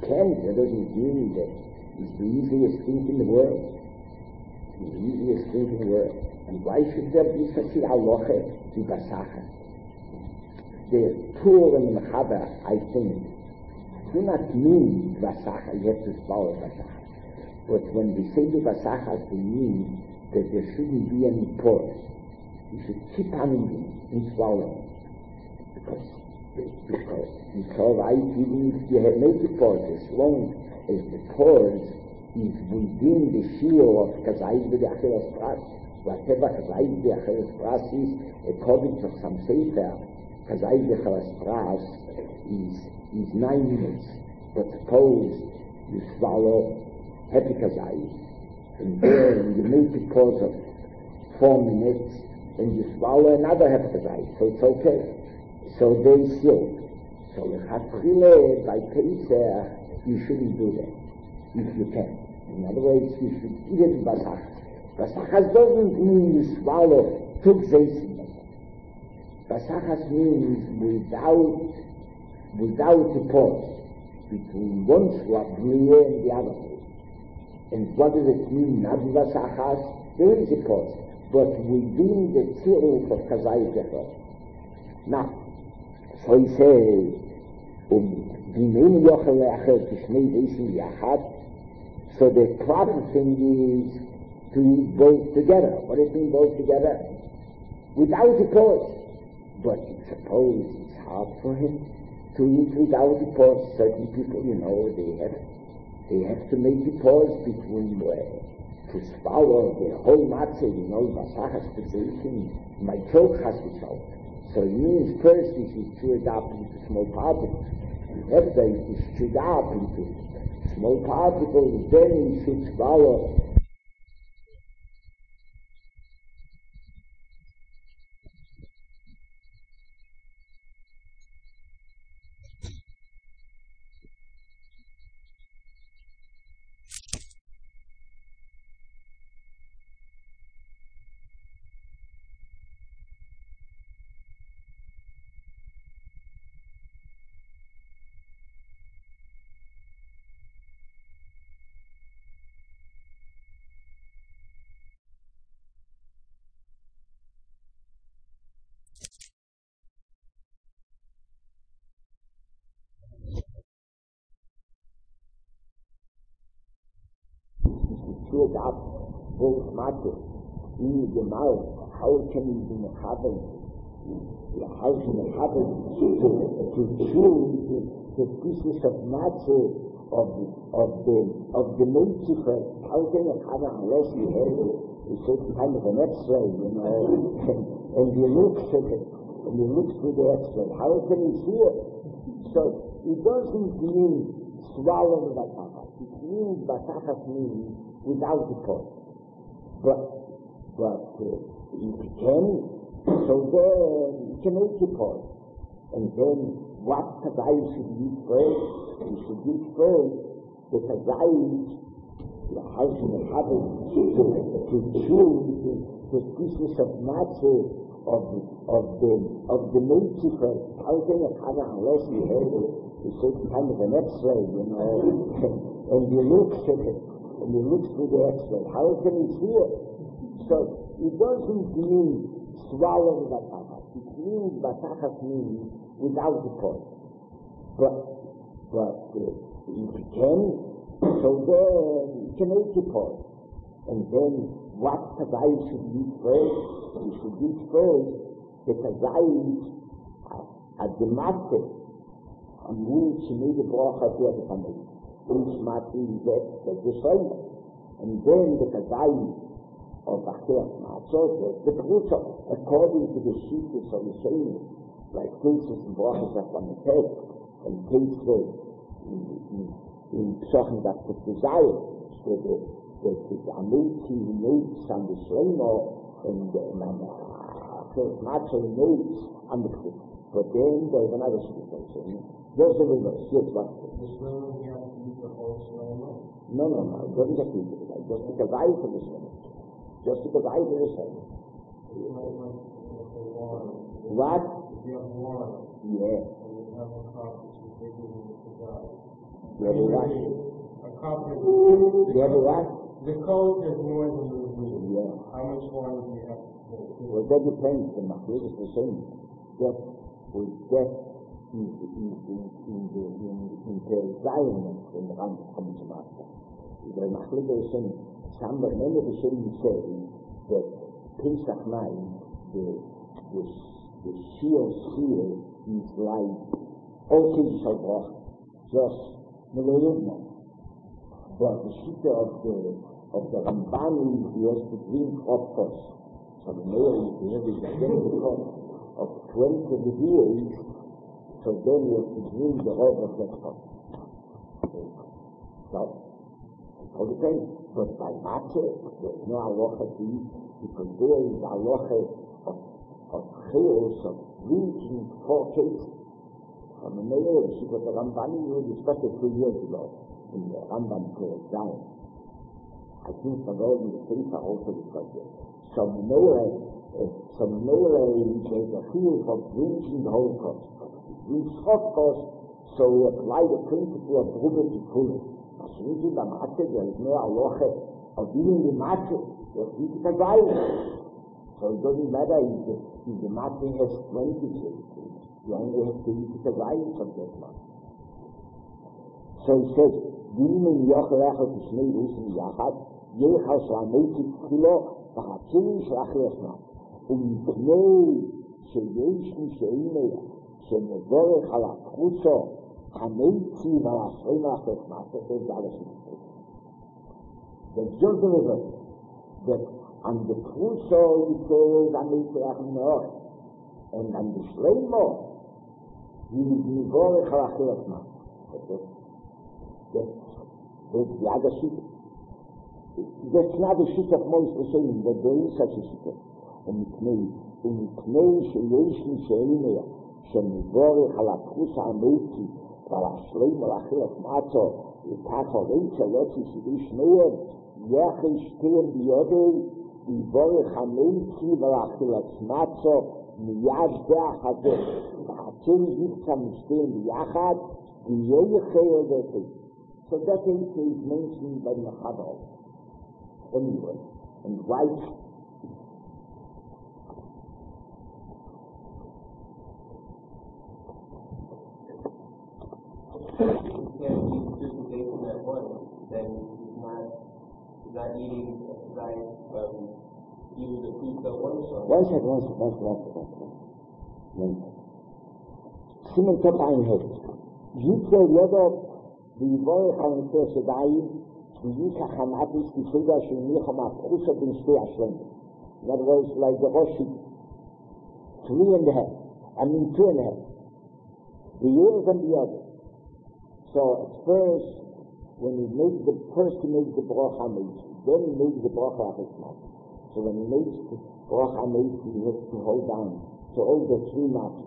Cancer doesn't mean that it's the easiest thing in the world. The easiest thing in the world. And why should there be such a halacha to Basachas? The Tur and the Mechaber, I think, do not mean Basachas, you have to swallow Basachas. But when we say the Basachas, we mean that there shouldn't be any pause. You should keep on eating and swallowing. Because, because it's all right even if you have made the pause, as long as the pause is within the shield of Kazayid B'Acheres Pras. Whatever Kazayid B'Acheres Pras is, according to some Sefer, Kazayid B'Acheres Pras is, is nine minutes. But suppose you swallow Happy Kazayid, and then you make the pause of four minutes, and you swallow another Happy Kazayid, so it's okay. So they sealed. So L'Chatchile, by Pesach, you shouldn't do that, if you can. In other words, you should eat it in Basachas. Basachas doesn't mean you swallow two Zaysim. Basachas means without, without a pause between one Shwabniya and the other. And what does it mean? Not Basachas, there is a pause, but within the tziruf of Kazayid B'Acheres. Now, so he says, um, so the proper thing is to eat both together. What does it mean both together? Without a pause. But suppose it's hard for him to eat without a pause. Certain people, you know, they have they have to make a pause between uh, to swallow the whole matzah, you know, Basachas position, my throat has to choke. So it means first you should chew it up into small particles. And after you should chew it up into small particles, then you should swallow. Chew it up, both matzah, in the mouth. How can you be mechaber? How can you mechaber to to chew the, the pieces of matzah of the of the of the motif? How can you mechaber unless you have a certain kind of an X-ray, you know, and, and you look at it, and you look through the X-ray. How can you see it? So it doesn't mean swallow the Basachas. It means Basachas means without the pause. But, but uh, if you can, so then you can make a pause. And then what Kazayid should eat first? You should eat first the Kazayid, the house in the habit to, to chew the, the pieces of matzah of the, of the, of the motif. How can you have it unless you have a certain kind of an X-ray, you know, and you look at it, and you look through the X-ray. How can you see it? So it doesn't mean swallow the Basachas. It means Basachas means without the pause. But, but uh, if you can, so then you can make a pause. And then what Kazayid should eat first? You should eat first the Kazayid at the matzah on which you made a bracha to the family. Which matzah is that, that the same. And then the Kazayid of Acheres Matzot, the Perusha, according to the Shittus of the Sheni, like cases in brachas of Pamitek, and cases in, in, in Psochen that the desire, so the that the Amiti notes on the Shleimo, and the Acheres Matzot notes on the Chut. But then there's another situation. There's a reverse. Yes, what? The Shleimo, you have to use the whole Shleimo? No, no, no. It doesn't have to use it. Just because I for the Shleimo. Just because I for the Shleimo. What? If you have water, yeah. and you have a cup, which is bigger than the Kazayid, You have a what? A copy. You have a what? The code is more than the rule. Yeah. How much more do you have to do? Well, that depends. The Machloek is the same. That was that in the in the in the in in the environment in the Rambam comes about. The Machloek is saying some of many of the same say that Pesach night the the the sheer seal is like all things are brought just Meloyim. But the shita of the of the Rambam is he has to drink hot first. So the mayor is the heavy of twenty degrees, so then you have to drink the whole of that hot. So it all depends. But by matzah, there's no halacha to eat, because there is a halacha of of chaos, of drinking four cases. From the mayor, the shita of the Rambam was discussed two years ago. In the Rambam Perek Zayin. I think the Lord in the Sefer also discussed it. So Mele, so Mele is a field of drinking the whole cost. Drinks hot cost, so we apply the principle of Ruben to Kula. As soon as you the matzah, there is no halacha of eating the matzah. You have to eat the Zayin. So it doesn't matter if the, if the matzah has twenty cases. You only have to eat the Zayin from that one. So he says, Dimen Yochel Tishnei Rusim Yachad, Yechal Shlamoti Kilo, Vachatzim Shlachresna, Umipnei Sheyeshim Sheimeya, Shemevorech Ala Kruso, Hameitzi Valasrei Lachresna, says Alashim. That's just the reverse. That on the Kruso he says, Hameitzi Lachresna, and on the Shleimo, he is Mevorech Ala Kresna. That's the other sheet. That's not the sheet of Moshe saying that there is such a sheet. ומפני שיש לי שאיניה, שמבורך על הפרוס האמתי, ועל השלם ולאכיל את מעצו, וכך הוריץ הלוצי שידוש מאוד, יחי שתיהם ביודי, ויבורך האמתי ולאכיל את מעצו, מיד באחד זה, וחצים יבצע משתיהם ביחד, ויהיה חייבתי. So that is mentioned by Machaber. Anyway, and right. You can't eat two days from that one, then he's not, he's not eating, like, um, eating the fruit that one shot. One second, one second, one second, one second. One second. Simon Top Einheit. Jutzel Yodot, ויבורך על נושא שדאי, וייקח המעטיס כפרידה של מיכה מהפחוסה בין שתי השלם. In other words, like the Roshi, three and a half, I mean two and a half. The years and the other. So at first, when he makes the, first he makes the bracha meiti, then he makes the bracha achesmat. So when he makes the bracha meiti, he has to hold on to all the three matters.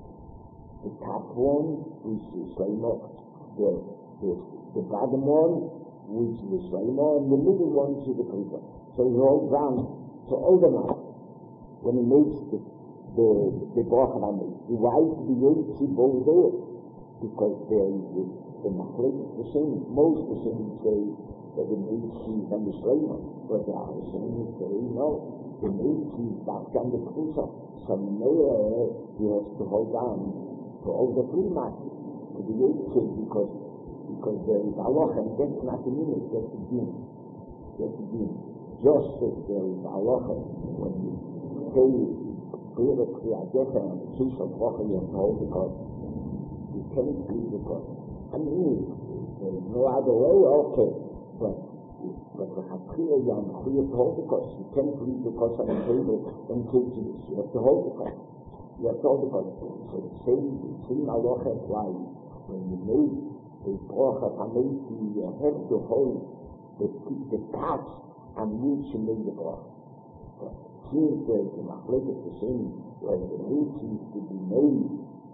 The top one is the Shleimah, the The, the bottom one, which is the Shleimah, and the middle one is the Kriva. So he holds on to all the matters when he makes the the the bracha meiti. Why is the Yotzi both there? Because there is the the Machloek is the same. Most the same say that the Meitzi is on the Shleimah, but the other same say no. The Meitzi is back on the Kriva. So there he has to hold on to all the three matters to the Yotzi because. Because there is halacha, and that's not the meaning, that's the din. That's the din. Just as there is halacha, when you say clear the Kriyadeta and the case of bracha, you have to hold the God. You can't leave the God. I mean, there is no other way, okay. But but the Chatriya, you have to hold the God. You can't leave the God on the table and take to this. You have to hold the God. You have to hold the God. So the same, the same halacha applies when you make the bracha meiti, you have to hold the, the parts on which you make the bracha. But since there is a Machloek is the same, where the meiti is to be made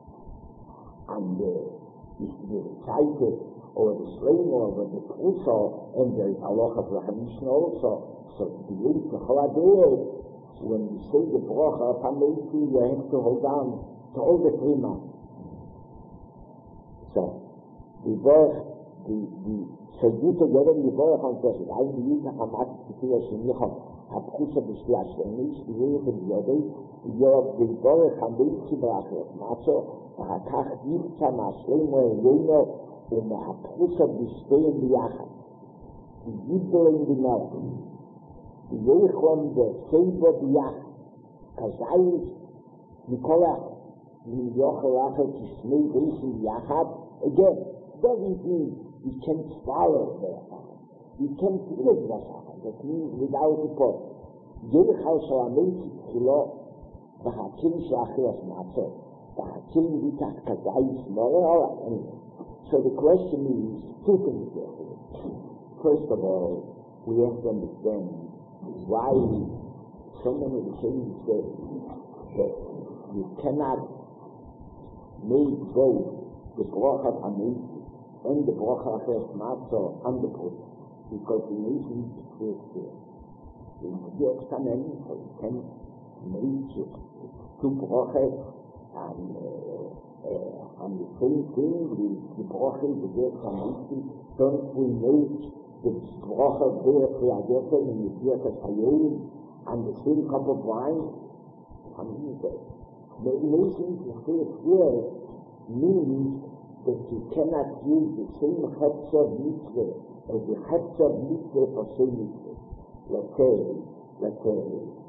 and the is to be recited, or the Shleimah, or the Krusa, and there is halacha for Hamishna also. So to be able to hold there, when you say the bracha meiti, you have to hold on to all the three matters. So, the birth, the, the, so you together in the Borach on Pesach, I will use a Hamas to see a Shemicha, a Pusha Bishla Shemish, the way of the Yodei, the York, the Borach, and the Chibrachot, Macho, a Kach Yircha, Maslemo, and Yeno, and a Pusha Bishla in the Yachad, the Yibel in the North, the Yechon, the Seibo, the Yachad, Kazayis, Nikolach, the Yochalachot, the Shmei, the Yachad, again, doesn't mean you can swallow the Yachad. You can feel the Yachad. That means without the pot. Yechal Shalamenti Tchilo, the Hakim Shlachilas Matzo, the Hakim Vitach Kazayis, all right, anyway. So the question is, two things here. First of all, we have to understand why so many of the things say that you cannot make both the bracha hamid and the bracha achas matzah and the pot, because the nation is first there. In the examen, so you can make two brachas and uh, and the same thing with the bracha the bracha hamid. Don't we make the bracha bracha again in the bracha hayolim and the same cup of wine? I mean, the nation is first there means that you cannot use the same Chetzer Mitzvah as the Chetzer Mitzvah for same Mitzvah. Let's say, let's say,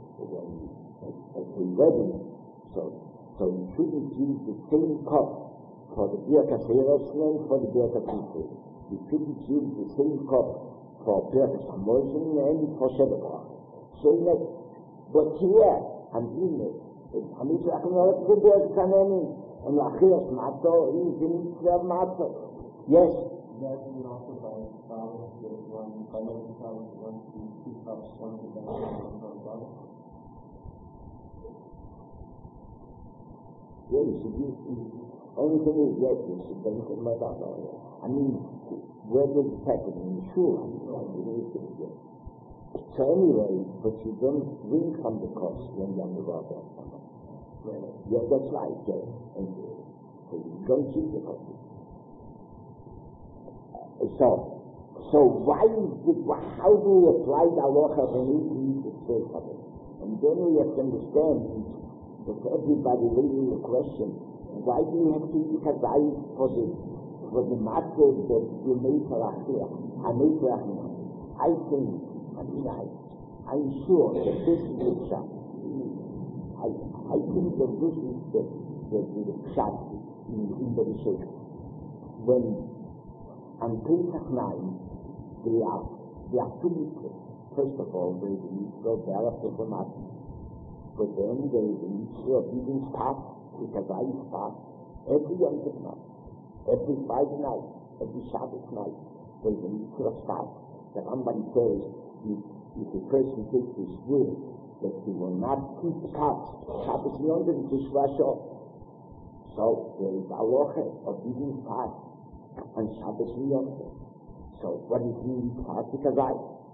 as we read it, so, so you shouldn't use the same cup for the Birkas Eroshim and for the Birkas Mitzvah. You shouldn't use the same cup for Birkas Hamoshin and for Shebekah. So that, but here, I'm doing it. I'm talking about the Birkas Hamoshin. And Lachias Mato is the Mitzvah Mato. Yes? That would also buy flowers with one, by making flowers with one, two cups, one to the one to the bottom. Yeah, you should use the only thing is, yes, you should bring it my daughter. I mean, where does it happen? In the shul, so anyway, but you don't drink from the cups when you're on the water. Yeah, that's right, yeah. And so you don't keep the cup. So, so why is it, how do we apply the halacha when we need to say something? And then we have to understand that everybody raising the question, why do you have to eat kazayis for the, for the matzah that you made for Achia? I made for Achia. I think, I mean, I, I'm sure that this is the shot. I, I think that this is the, the, the shot in, in the Rishon. When on Pesach night, they are, they are two mitzvahs. First of all, there is a mitzvah of Be'alach of the Matzah. But then there is a mitzvah of eating spot, because I eat spot, every Yom Tov night, every Friday night, every Shabbos night, there is a mitzvah of spot. The Rambam says, if, if a person takes this will, that he will not keep spot, Shabbos Yom Tov, Tishva Shor. So there is a halacha of eating spot on Shabbos Yom Tov. So what is mean spot? Because I,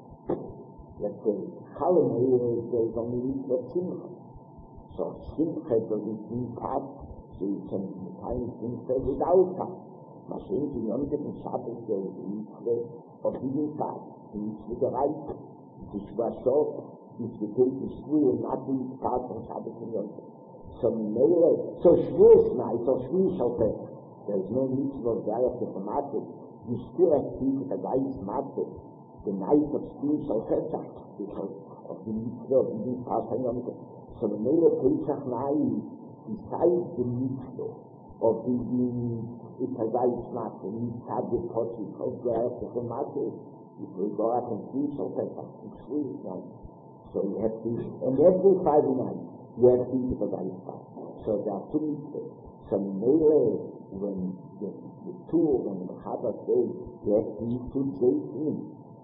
let's say, Chalamoyah, there is only mitzvah Simcha. So Simcha doesn't mean spot, so you can find Simcha without spot. Mashiach in Yom Tov and Shabbos, there is a mitzvah of eating spot. The mitzvah the right, Tishva Shor, if you take the shvu and not eat spot on Shabbos and Yom Tov. So Mele, so shvu is nice, or shvu shall pay. There is no mitzvah of Be'alach of the Matzah. You still have to eat the guy's matzah, the night of spiritual Pesach, because of the mitzvah of eating spot on Yom Tov. So the Mele Pesach night, besides the mitzvah of eating the guy's matzah, mitzvah the potty, of Be'alach of the Matzah, if we go out and spiritual Pesach, it's sweet night. So you have to eat, and every Friday night, you have to eat the guy's spot. So there are two mitzvahs. So Mele, when the, the two, when the Chabad says, you have to eat two days in.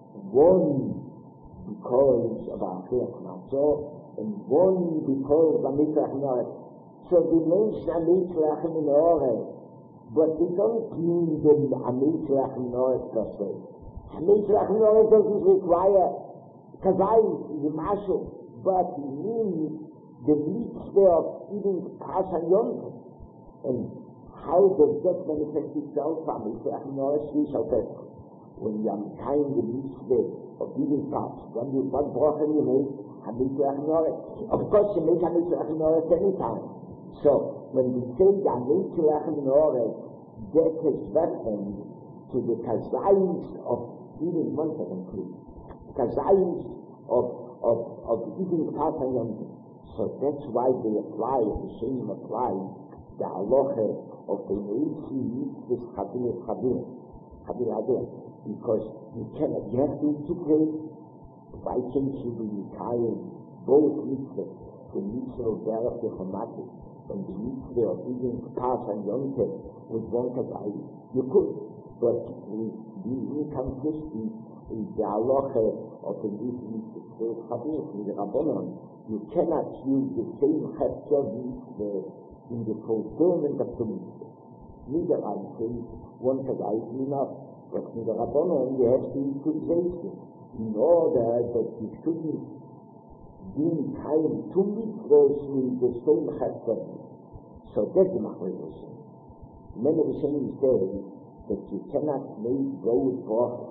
One because of our Achilles Matzah, and one because of Amitrach Noreh. So the nation Amitrach Noreh, but they don't mean the Amitrach Noreh per se. Amitrach Noreh doesn't require Kazai, the Mashal, but it means the mitzvah of eating Pasha Yom Tov. And how does that manifest itself from Mitzvah Noreh Shvi Shal Pesach? when you time the mitzvah of eating parts, when you what bracha you make, Hamitzvah Echinoret. Of course, you make Hamitzvah Echinoret any time. So, when we say the Hamitzvah Echinoret, that is reference to the kazayis of eating, one second please, kazayis of, of, of eating parts and yom. So that's why they apply, the same apply, the halacha of the Neitzi Mitzvahs Chabir Chabir, Chabir Chabir, because you cannot, you have to integrate. Why can't you be Mikayim, both mitzvahs, the mitzvah of Derech Yechamatik, and the mitzvah of eating parts and yom with one kazai? You could, but the inconsistent is the halacha of the mitzvah Chabir, in the Rabbanon. You cannot use the same chapter in the fulfillment of the mitzvah. Neither I say one kazai is enough, but in the Rabbanon you have to utilization in order that you shouldn't be time two mitzvahs with the same chapter. So that's the machlokes. Many of the same say that you cannot make both bracha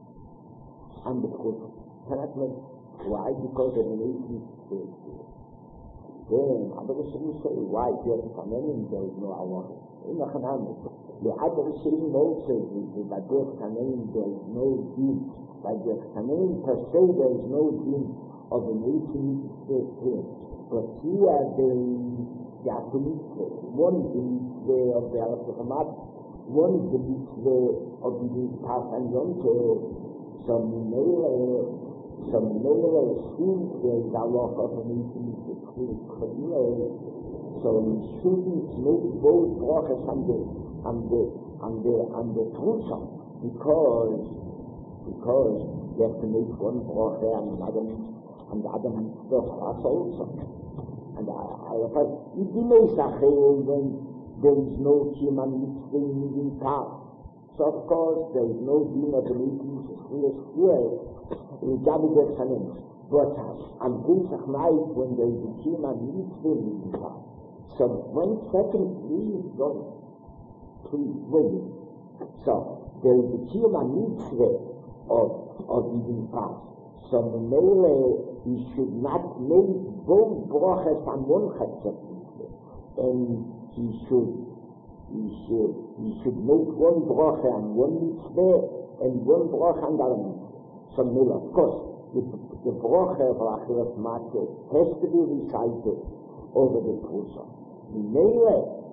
and the chut. Cannot make. Why? Because of an eighteen stage. Then, other Rishonim say, why? There is no Allah. In the Chanam, the other Rishonim also say that by the Chanam there is no deen. By the Chanam per se there is no deen of an eighteen stage. But here there is the mitzvah. One is the mitzvah of the Derech Yechamatik. One is the mitzvah of the Pas and Yom Tov. So, some lower schools there is a lot of amazing schools. So we shouldn't make both brachas and the and the and the and the trusa because because you have to make one bracha and another and the other mitzvah also. And I thought it delays when there is no human mitzvah in part. So of course there is no deen of the meeting here. In Gabi Chanim, but on Pesach night when there is a Kima mitzvah in the house. So one second, please don't, please wait. So there is a Kima mitzvah of of eating fast. So the Mele, you should not make both brachas on one chesed mitzvah, and he should he should he should make one bracha on one mitzvah and one bracha on the other mitzvah. So, of course, the, the bracha of Achilas Matzah has to be recited over the Trusa. Mimele,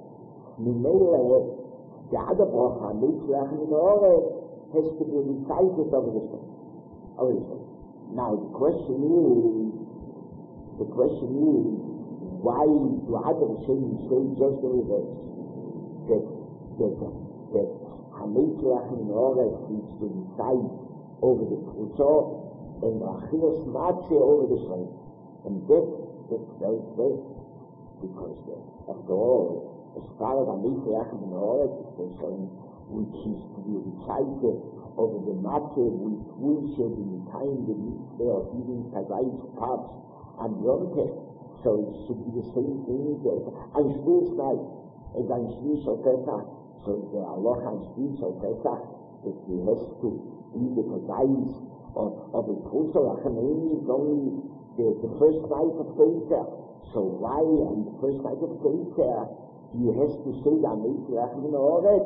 Mimele, the other bracha, Mitzvah Echinoret, has to be recited over the Trusa. Now, the question is, the question is, why do other Rishonim say just the reverse? That, that, that, Mitzvah Echinoret is to recite over the Trusa, and the Achilas Matzah over the Shrein. And that, that's very great, because uh, after all, as far as Mitzvah Echinoret is concerned, which is to be recited over the Matzah, which will show in the time the mitzvah of eating kazayis parts and Yom Tov. So it should be the same thing that on Shvius night, as on Shvius of Pesach. So the Allah on Shvius of Pesach, that he has to eat the kazayis of, of the Trusa. Achanei is only the, the first night of Pesach. So why on the first night of Pesach he has to say the Mitzvah Echinoret?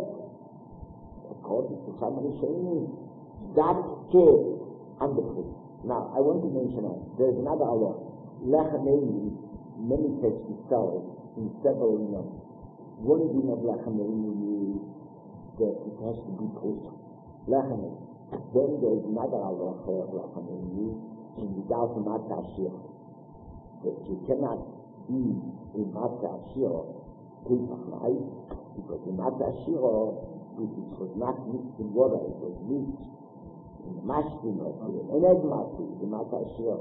According to some Rishonim, that's kid and the food. Now, I want to mention that there's another Allah. Lechanei manifests itself in several names. One thing of Lechanei is that it has to be kosher. Lechanei. Then there's another Allah of Lechanei in the Dalfa Matzah Ashir. That you cannot be in Matzah Ashir Pesach night, because in Matzah Ashir it was not mixed in water, it was mixed in the mashkin of the Ened Mati, the Matzah Ashir,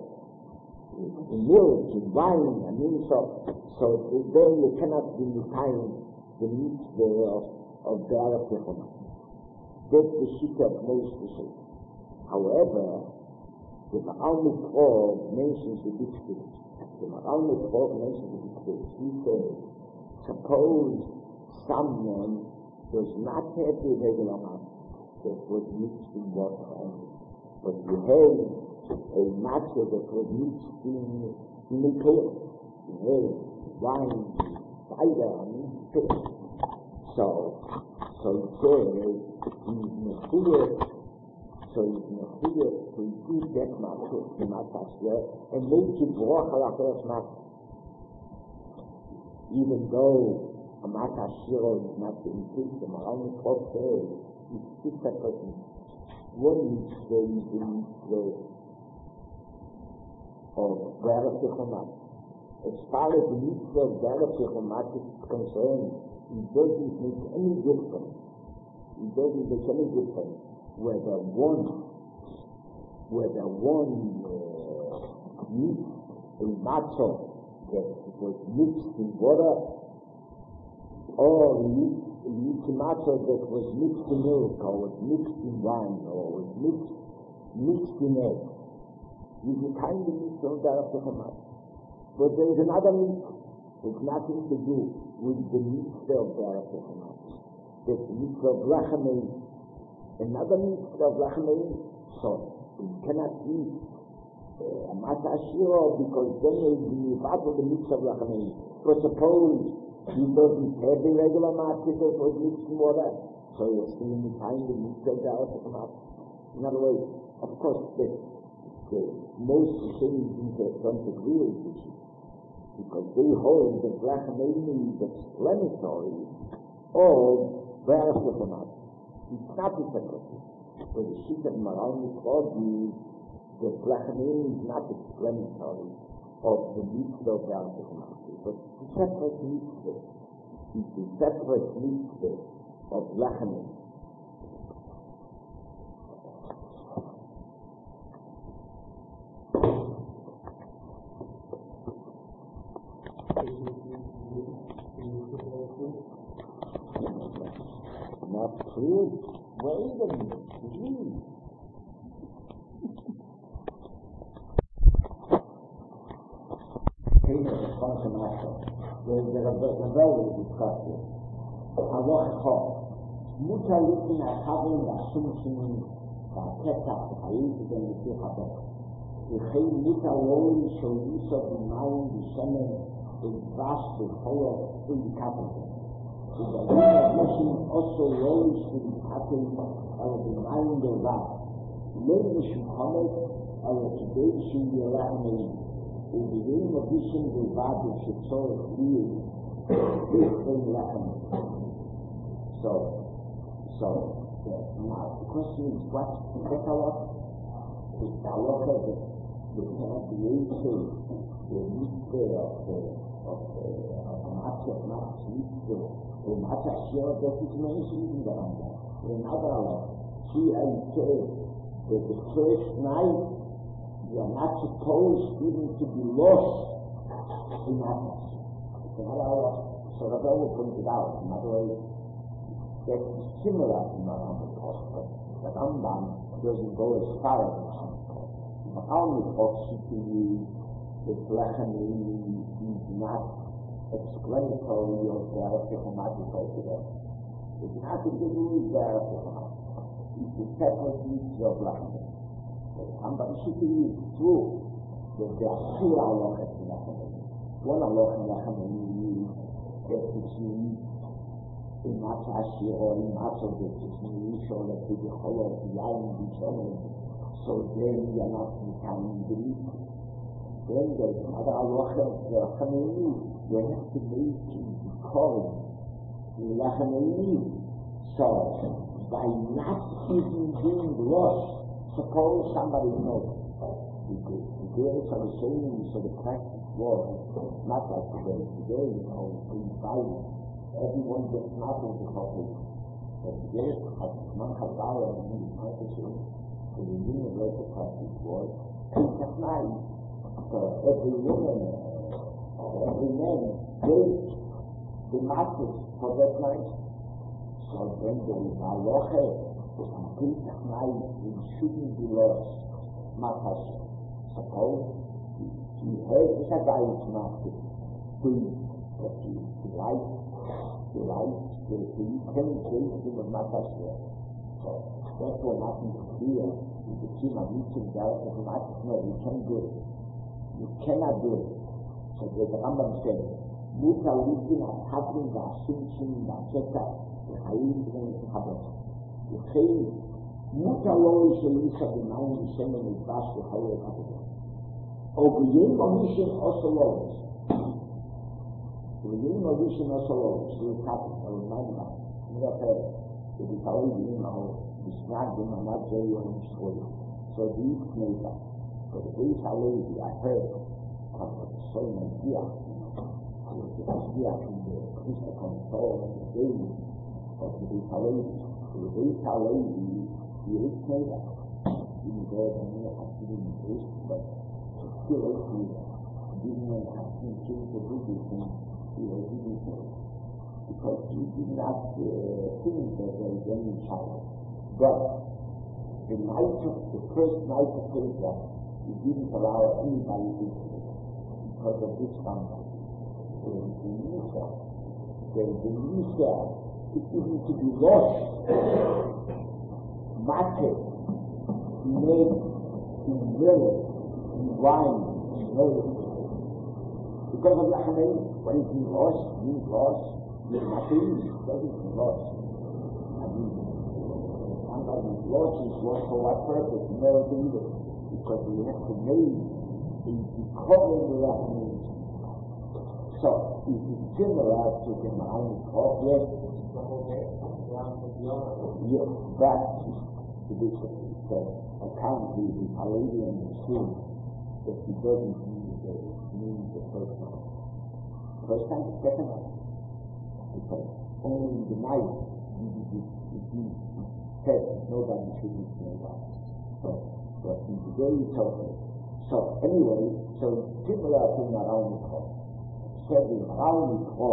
in milk, in wine, I mean, so, so there you cannot be time the mitzvah of, of the Derech Yechamatik. That's the shita of most Rishonim. However, the Maral Mitzvah mentions the dictate. The Maral Mitzvah mentions the dictate. He says, suppose someone does not have the regular Matzah, that was mixed in water only. But you had a matzah that was mixed in, in the clear. You had wine, cider, and fish. So, so it says, he's mechuyah, so he's mechuyah to eat that matzah, the matzah, and make it bracha la'acheres matzah. Even though a matzah shira is not being picked, the Maharal Mikvot says, it's two separate things. One mitzvah is the mitzvah of Be'er Techomat. As far as the mitzvah of Be'er Techomat is concerned, it doesn't make any difference. It doesn't make any difference whether one, whether one uh, meat, a matzah that was mixed in water, or a matzah that was mixed in milk, or was mixed in wine, or was mixed, mixed in egg. You can kind of mix on Be'er Techomat. But there is another mitzvah. It's nothing to do with the mitzvah of Be'er Techomat. There's the mitzvah of Rachamim. Another mitzvah of Rachamim. So, you cannot eat uh, a matzah shira because then you will be part of the mitzvah of Rachamim. But suppose he doesn't have the regular matzah that was mixed in water, so you're still in the time the mitzvah of Be'er Techomat. In other words, of course, the, the most Rishonim don't agree with this, because they hold that Rachamim is explanatory of Be'er Techomat. It's not a separate thing. So the Shit of Maharal Mikvot is that Rachamim is not explanatory of the mitzvah of Be'er Techomat. But it's a separate mitzvah. It's a separate mitzvah of Rachamim. Not true. Wait a minute. Please. There's a very discussion. Halacha, mutar lifting a having a shumshim, a petach, a yisud and the habach. V'chei mutar loi shel yisod b'mayim b'shemen v'dvash v'choya v'yikatem. The Russian also rose to the pattern of the mind of that. Later she commented on the today she will allow me. In the name of this in the body she saw it clearly. This thing happened. So, so, now the question is what is that Allah? Is Allah that we cannot be able to the mitzvah of the of the of the matzah, not mitzvah. The matzah shira that is mentioned in the Rambam. In other words, she I say that the first night you are not supposed even to be lost in matzah. In other words, so Rabbi will point it out. In other words, that is similar to the Rambam. The Rambam doesn't go as far as the Rambam. The only possibility that Rachamim is not explanatory of Be'er Techomat altogether. It's nothing to do with Be'er Techomat. It's a separate mitzvah of Rachamim. Somebody should be true that there are two halachas in Rachamim. One halacha in Rachamim is that it's in in matzah shira, in matzah that it's in Rishon, that it's in Chola, the Yain, the Shomen. So then you are not becoming the mitzvah. Then there's another halacha of Rachamim. You have to make it because in Rachamim. So, by not even being lost, suppose somebody knows. The girls are the same, so the practice was not like today. Today, you know, in Bible, everyone gets nothing to help it. But today, man Chazal and the practice, the beginning of the practice was, at night, so every woman, every man gave the masses for that night. So then there is a loche, until that night it shouldn't be lost. Matas. Suppose he heard this a guy is master. To that he light, the light, the he can change him with matas. So therefore nothing is clear. You became a meeting direct of matter. No, you can't do it. You cannot do it. So the Rambam said, Muta Lidina Tabrin Vashinchin Vacheta, the Haim and Habbat. You say, Muta Loi Shalisa B'Naim Shemen Idvash the Hayel Habbat. Obeying omission also lows. Obeying omission also lows. So it happens. I remind that. Never heard. If it's already in my home, it's not in my not very well in school. So these made that. So the days I lazy, I heard of the same idea. The idea from the Krishna control of the daily of the days I lazy. So the days I lazy, the eight made that. Even though the name of the days, but still eight made that. Didn't know how to change the business and he was even saying. Because he did not uh, think that there was any child. But the night of the first night of Pesach, he didn't allow anybody to do it because of this concept. There is the Nisa. There is the Nisa. It isn't to be lost. Matter, made in milk, in wine, in milk. Because of Lachanei, what is being lost? Being lost. The material doesn't mean loss. I mean, sometimes loss is lost for what purpose? Never believe it. Because we have to make a becoming the Rachamim. So, it is similar to the Ma'anim Chok, yes? Yes, that is the bishop. So, apparently, the Palladian assumes that he doesn't mean the, mean the first time. First time, the second time. Because only in the night did he said nobody should be known about. So, but in the day it's okay. So, anyway, so similar to Marau Mikro. Said in Marau Mikro,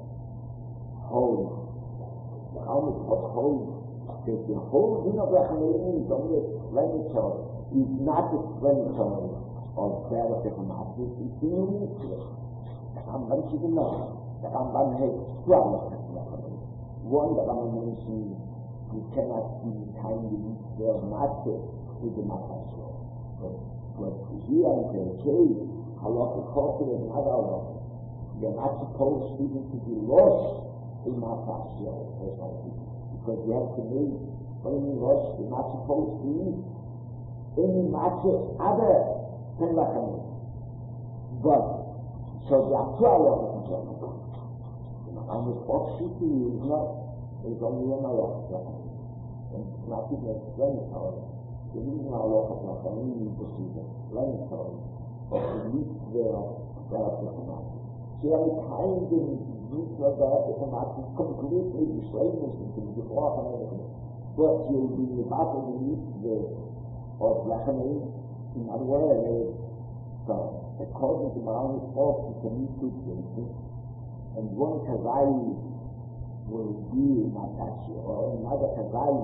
hold. Marau Mikro hold that the whole thing of Rachamim is only explanatory, is not explanatory of that of the Hamas. It's in the Mitzvah. Rambam should know. The Rambam has twelve Rachamim. One, the Rambam mentions you cannot be kind in their matter with the Matashe. But here in the case, Halacha Kotel is not Allah. They're not supposed even to be lost in Matashe. Because you have to make only lost, you're not supposed to eat any matter other than Rachamim. But, so there are twelve Rachamim. And the fourth city is not, is only one Allah. And it's not even explanatory. The reason Allah of Rachamim is to see the explanatory of the mitzvah of the Hamas. So every time the mitzvah of the Hamas is completely displays into the Torah and everything. But you'll be about the mitzvah of Rachamim in other words. So, according to Marau's thought, it's a new situation. And one Kazai will be Matashi, or another Kazai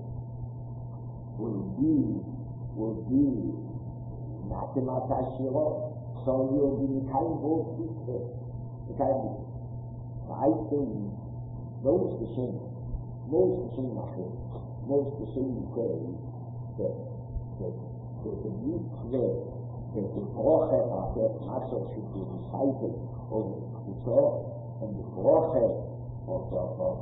will be, will be not the Matashi, so you'll be the kind of both people. The kind of, I think, most the same, most the same, most the same way, that the mitzvah, that the Broche, that Matzah should be recited over the Torah. And the Broche of the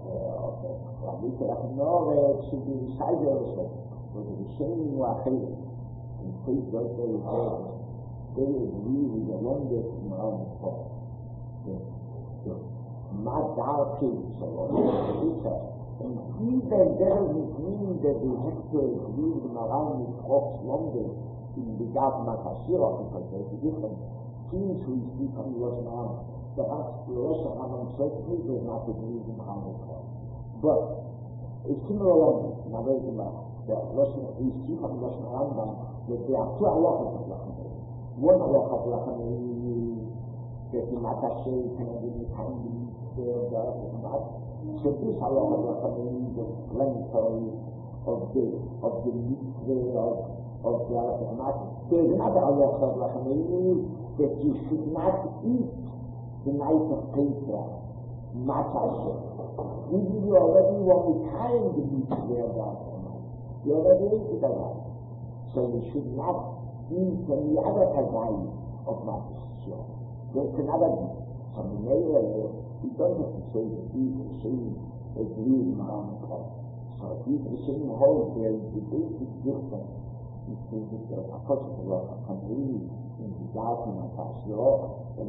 Rabbi Rachamim should be recited also. But the same Wachid, and please don't say it all, they really the longest in our thought. The Madar Kids, or and even that doesn't mean that we have to agree with Maran with Chok's longest in the God Matashira, because there's a difference. Since we speak on the Rosh Hashanah, perhaps the Rosh Hashanah certainly does not agree with Maran with Chok. But a similar longest, now there's about the Rosh Hashanah, we speak on the Rosh Hashanah, that there are two halachas of Rachamim. One halacha of Rachamim is that the Matashe can be the time the Matashe. So this halacha of Rachamim is explanatory of the of the mitzvah of of the Matashe. There is another halacha of Rachamim that you should not eat the night of Pesach, Matashe. Even you already want to time the mitzvah of Rachamim. You already ate it alive. So you should not eat any other kind of matzah. There's another some layer. You don't have to say that these are same as real Mahamakot. So if you the same whole, there is the basic difference between the Apostle of Allah Kamari in the Garden of Ashur and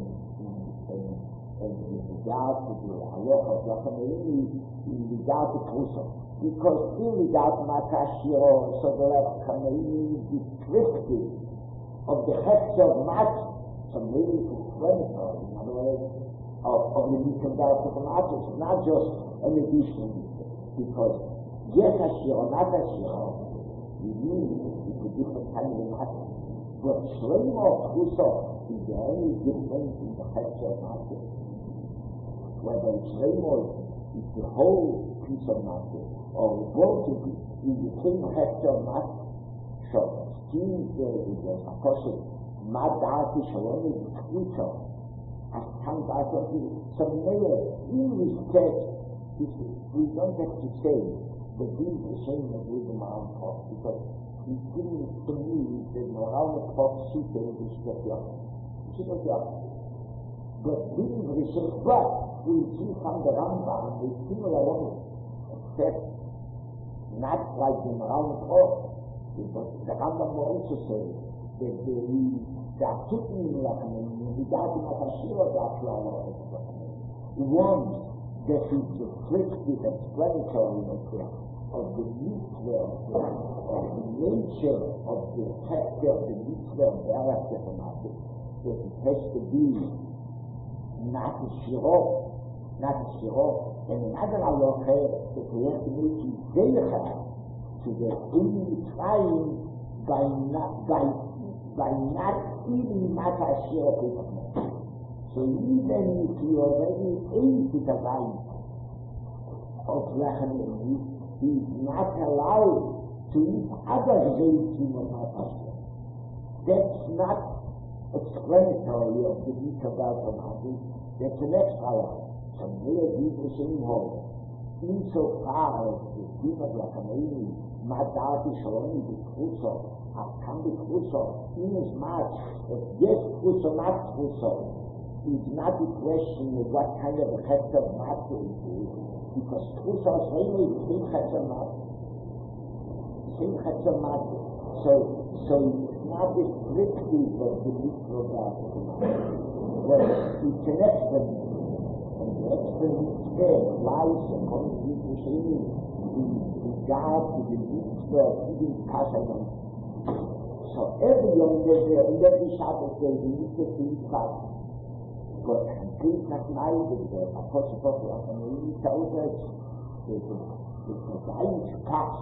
in the Garden of Allah of Kamari in the Garden of Kusa. Because in the Garden of Ashur, so the Kamari is descriptive of the heads of Matzah, so maybe it's explanatory, in other words, of, of the Mitzvah of the Matzah, not just an addition, because yes, Ashur, not Ashur, you mean it's a different kind of Matzah. But Shlomo of Kusa is the only difference in the heads of Matzah. Whether Shlomo is the whole piece of Matzah, or both of it is the same heads of Matzah. So, still there is a apostle, Madati Shalom is Kusa. As time back of the some layer, in respect, we don't have to say that this is the same as with the Mahamakot, because he seems to me that the Mahamakot Sita is the Shkotya. Shkotya. But this is the same, but we see from the Rambam, we similar ones, except not like the Mahamakot, because the Rambam will also say that the Ta'tu'in Lakamim, the Garden of Ashur, the Ashur, one that is descriptive, explanatory of the mitzvah, of the nature of the character of the mitzvah of the character of the matzah, that it has to be not a shiro, not a shiro, and another halacha that we have to make it zeicha to the in trying by not by by not eating matzah shiro people. So even if you already ate the right of lechem, he is not allowed to eat other zeitim of matzah shiro. That's not explanatory of the mitzvah of matzah. That's an extra one. So there is the same hole. Insofar as the din of lechem, Madati Shalom is Kusa. Can be Kusa, in as much as yes, Kusa, not Kusa, is not the question of what kind of a head of matzah it is, because Kusa is really the same head of matzah. The same head of matzah. So, so it's not descriptive of the mitzvah of matzah. But it's an experiment. And the experiment there lies upon the machine in regard to the mitzvah of eating kasha. So every young day there, and every Shabbos day, we need to eat fast. But complete not neither the Apostle of Allah, and we tell us that it's a giant catch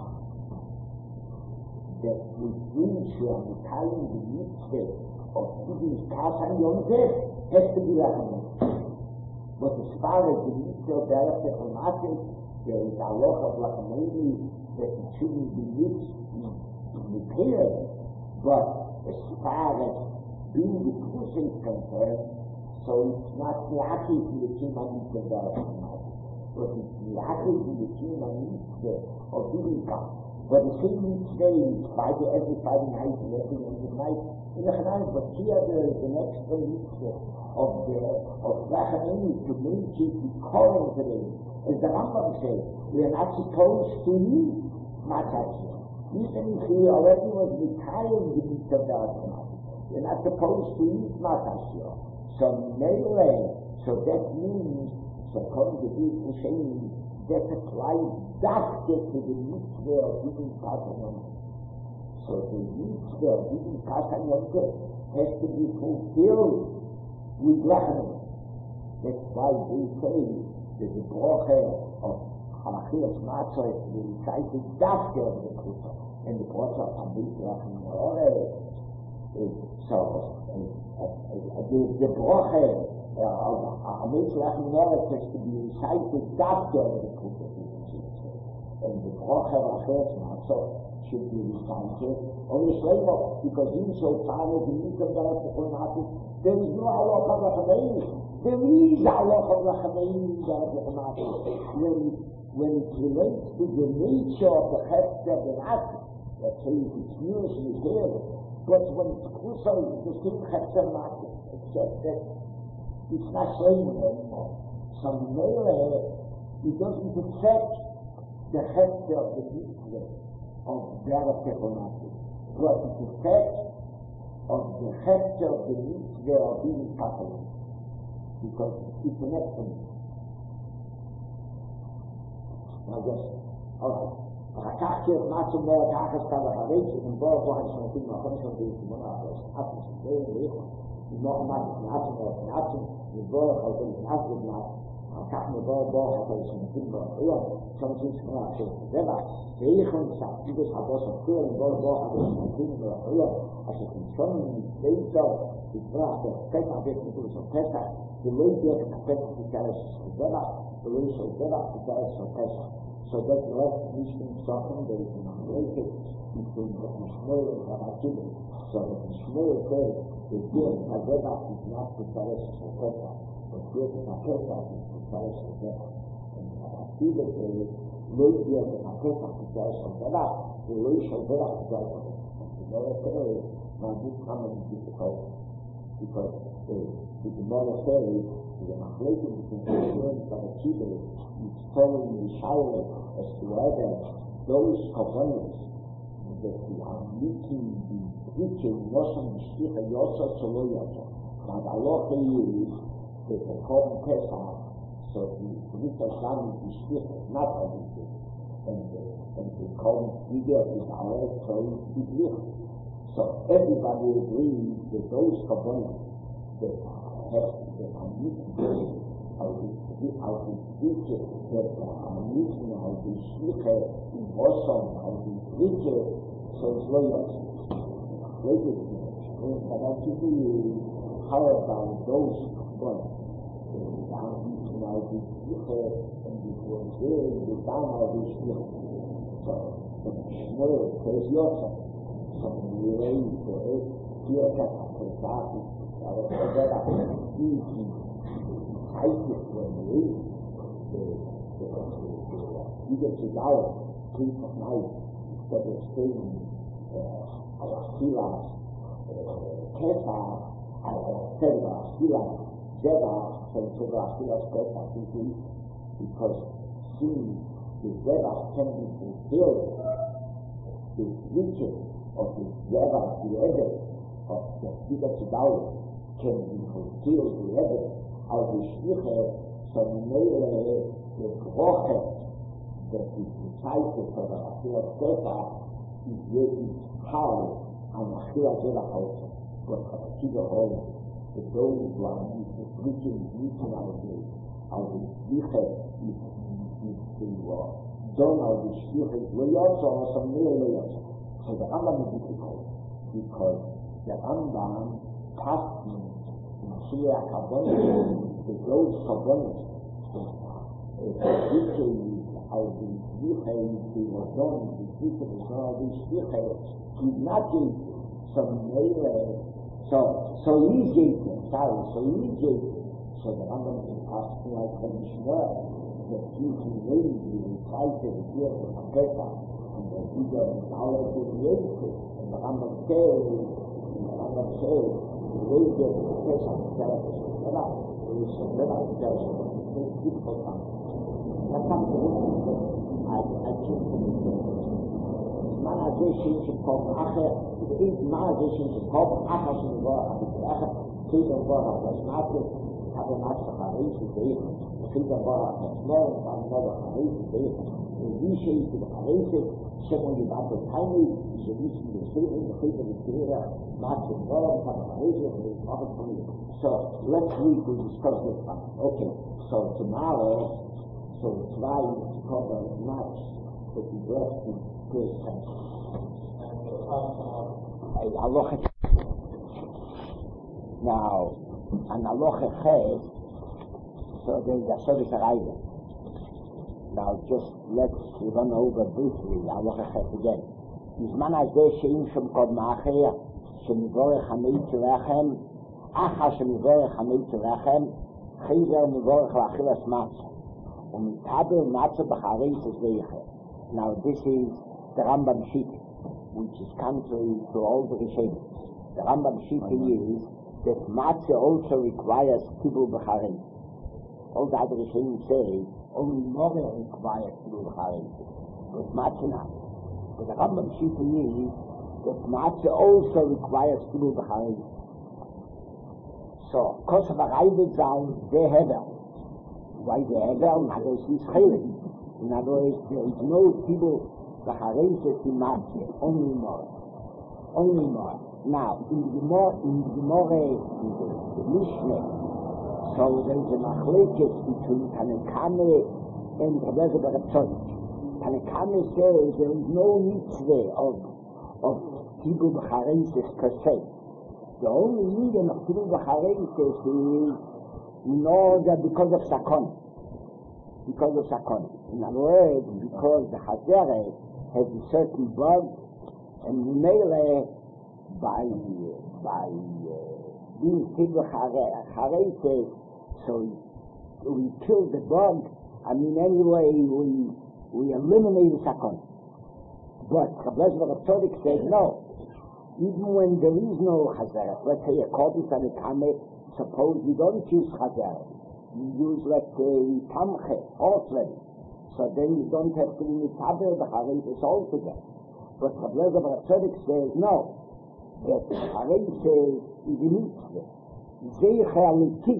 that we reach on the time the mitzvah of eating fast and young day has to be recommended. But as far as the mitzvah of the Matzah, there is a lot of recommending that it shouldn't be mixed in repaired. But as far as being the person is concerned, so it's not lucky to the team on each of the but it's lucky to the team on each of the God. But the same mitzvah is Friday, every Friday night, and every Wednesday night in the Chanaan. But here there is an extra mitzvah of the of Rachamim to make it recurring today. As the Rambam says, we are not supposed to eat matzah. Even if he already was retired in the mitzvah, you're not supposed to eat matzah. So melee, so that means, so according to this machine, that applies doctor to the mitzvah of eating kasha. So the mitzvah of eating kasha has to be fulfilled with lechem. That's why they say that the bracha of halachias matzah is to be recited doctor of the kusa. And the bracha of Hamid lechem is so the bracha of Hamid lechem has to be recited doctor of the kusa. And the bracha of halachias matzah should be recited. Only later, because you so far as you come down to Qur'an, there is no halacha rachamei. There is halacha rachamei in the Qur'an. When when it relates to the nature of the chesed and asid, let's say it's usually here, but when it's closer, the same chesed and asid, except that it's not shame anymore. Some mele, it doesn't affect the chesed of the mitzvah of that of Techonatik, but it affects of the chesed of the mitzvah of being Catholic, because it's an excellent. Now just, alright. אחר כך מעצם לא לקח את כמה חריץ, ובוא בוא השנתים מהחמש שנתים שמונה אחרי שנתים שתיים ואיכות, לא מעצם מעצם לא מעצם, ובוא חלטים מעצם מעצם, אחר כך מבוא בוא אחרי שנתים באחריות, שנתים שמונה אחרי שבע, ואיכות סעידוס הבוס אחר, ובוא בוא אחרי שנתים באחריות, אשר כנשון נתביתו, תברח בפתח בית נתון של פתח, ולא ידע את הפתח תתארש של שבע, ולא של שבע תתארש של פתח. So that left Mishkan Sochem, there is an unrelated between the Mishmur and Rabakibim. So the Mishmur says, the gift of Rebach is not the Parish of Pesach, but the gift of Pesach is the Parish of Rebach. And Rabakibim says, no gift of Pesach is the Parish of Rebach, the Parish of Rebach is the Parish of Rebach. And the Gemara says, now this comes in difficult, because the Gemara says, the Machlekes between the Mishmur and Rabakibim is following the Shire as to whether those covenants that we are meeting the future Yosha Mishticha Yosha Solo Yosha. Now the law is that the Korban Pesach, so the Rita Shami Mishticha is not everything, and the, and the Korban figure is our Torah Biblia. So everybody agrees that those covenants that have that are meeting of the of the future that are meeting of the Shlicha in Roshon, of the future, so it's loyal. Later, but I think how about those ones that are meeting of the Shlicha and the Shlicha, the down of the Shlicha. So, the Shmuel says Yosef. So, we raise for it, here at the Pesach, our Pedera, easy. I think when we read the Egypt is our sleep of night, instead of saying our Silas, Kesa, our Sedra, Silas, Zeba, and Sedra, Silas, Kesa, because seeing the Zeba can be fulfilled, the riches of the Zeba, the evidence of the Egypt is our can be fulfilled, the evidence. Al Shlicha, so Mele, the Grochet, that is recited for the Achilles Pesach, is yet how an Achilles Pesach also, but Achilles Pesach, the those who are preaching, meeting out of the Shlicha, is the done of the Shlicha, Loyotza, or some Mele Loyotza. So the Rambam is difficult, because the Rambam passed me Mashiach Kabbalah, the those Kabbalahs, the victory of the Shlicha, the Radon, the victory of the Shlicha, did not give some Mele, so, so he gave them, sorry, so he gave them. So the Rambam is asking like the Mishnah, that he can raise the recited the gift of Pesach, and that he got an hour to raise it, and the Rambam says, and the Rambam says, raise it, Pesach, Pesach, is so better because it's difficult time. That's something I I choose to do. Managation to come after it is managation to come after the war after the war was not have a match of Paris today. The war was more than another Paris today. The vision to the Paris second about the time is the vision to the in the face of the career match of war and Paris is other things. So let's read to discuss this one. Okay, so tomorrow, so try to cover as much as you brought to good sense. Now, an aloha chez, so there's a service arrival. Now just let's run over briefly aloha chez again. בזמן הזה שאם שם קודם אחר, שמבורך המית לחם, אחר שמבורך המית לחם, חזר מבורך לאכילת מצה. ומתאבל מצה בחריס הזבחה. Now this is the Rambam Shita, which is contrary to all the Rishonim. The Rambam Shita is that matzah also requires tibul b'charein. All the other Rishonim say only more requires tibul b'charein, but matzah not. But the Rambam Shita is that matzah also requires tibul b'charein. So, kosav ha'rayvet zayin ze hevel. Why the hevel? Now this is chaylik. In other words, there is no tibul b'charein in matzah, only more. Only more. Now, in the Gemara, in the Gemara, in the, the Mishnah, so there is a machlekes between Tanakame and Rabbi Tzadok. Tanakame says there is no mitzvah of of tibul b'chareises per se. The only meaning of tibul b'chareises is in order because of sakon, because of sakon. In other words, because the hazeret has a certain bug, and mele by by being tibul b'chareises, so we kill the bug. I mean, anyway, we we eliminate the sakon. But Rabbi Tzadok says no. Even when there is no chazeret, let's say a korban tanakame, suppose you don't use chazeret, you use, let's say, tamche, horse, so then you don't have to be mitaber b'chareises altogether. But Rabbi Tzadok says no. That chareises is a mitzvah. Zeicher l'kid,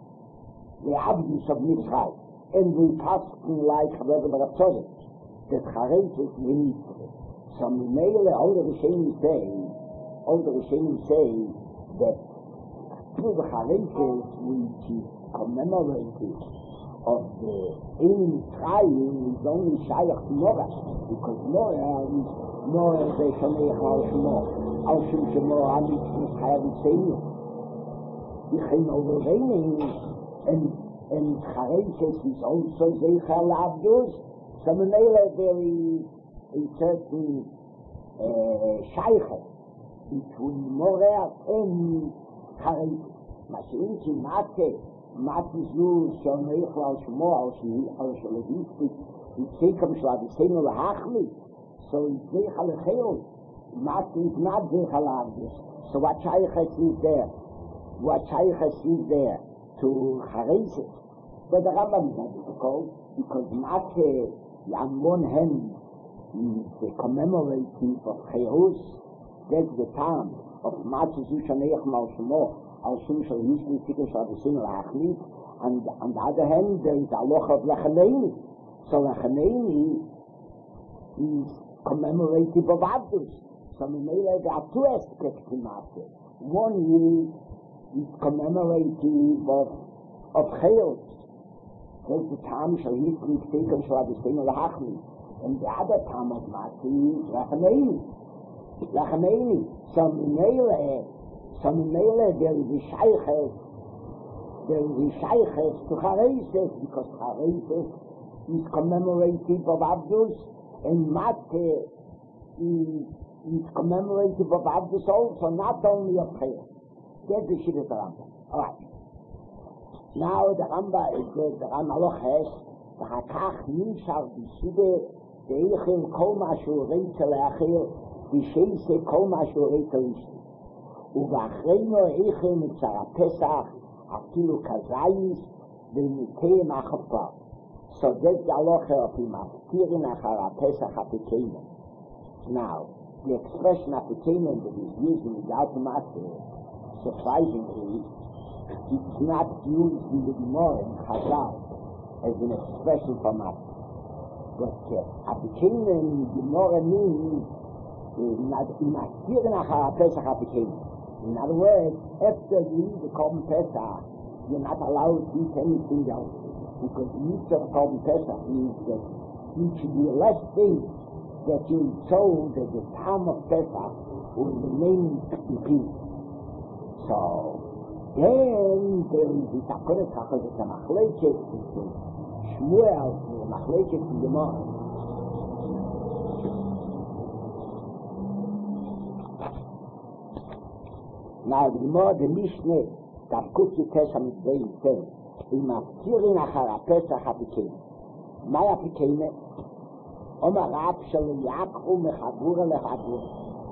le'abdus of Mitzrayim. And we pass like Rabbi Tzadok, that chareises is a mitzvah. So Mimele, all the Rishonim say, all the Rishonim say that through the chareises which is commemorated of the Ein Mitzrayim is only Shayach to Noah, because Noah is Noah they Shameach al Shemo, al Shem Shemo Amit Mitzchayav Yitzenu. Yichin overweining, and and chareises is also Zeicher l'Abdus. So Mimele there is a certain uh, shaycha between Moreh and chareises. Masha'in ki mateh, mateh zu shomeich al shemo al shalevit, yitzekam shlavisenu lahachli. So it's zeicha lechel. Mateh is not zeicha l'abdus. So what shaycha is there? What shaycha is there to chareises? But the Rambam is not difficult because mateh on one hand is the commemorative of Cherus, that's the time of Matzah Zushaneich Mal Shemo, Al Shem Shal Yishli Tikkun Shal V'Sin L'Achlit, and on the other hand there is the Aloch of Lechaneini. So Lechaneini is commemorative of Abdus. So Mimele there are two aspects in Matzah. One is it's commemorative of, of Cherus. That's the time Shal Yishli Tikkun Shal V'Sin L'Achlit. And the other time of Matzah is Lachameini. Lachameini. So Mimele, so Mimele, there is a shayches, there is a shayches to chareises, because chareises is commemorative of Abdus, and Matzah is, is commemorative of Abdus also, not only of Chayes. That's the Shita of the Rambam. Alright. Now the Rambam is good, the Rambam Loches, the Hakach Nishar B'Shide, Eichel kol mashu reitze leachil, v'sheise kol mashu reitze lishti. Uv'achreino eichel mitzara Pesach, afilu kazayis, v'mitei machapar. So that's the halacha of him, aftirin achar Pesach apikeinen. Now, the expression apikeinen that is used in the Matzah, surprisingly, it's not used in the Gemara in Chazal as an expression for Matzah. But apikeinen in the Gemara means aftirin achar Pesach apikeinen. In other words, after you eat the Korban Pesach, you're not allowed to eat anything else. Because the mitzvah of Korban Pesach means that it should be less things that you told that the time of Pesach will remain in peace. So, then there is the Takonet Chachas, the Machlekes, the Shmuel, the Machlekes in the Gemara. Now, the more the Mishnah, that Kufti Pesach is very fair. In Mafkirin Achar Pesach Apikein. My Apikein, Omar Rab Shal Yakhu Mechabura Lechabura.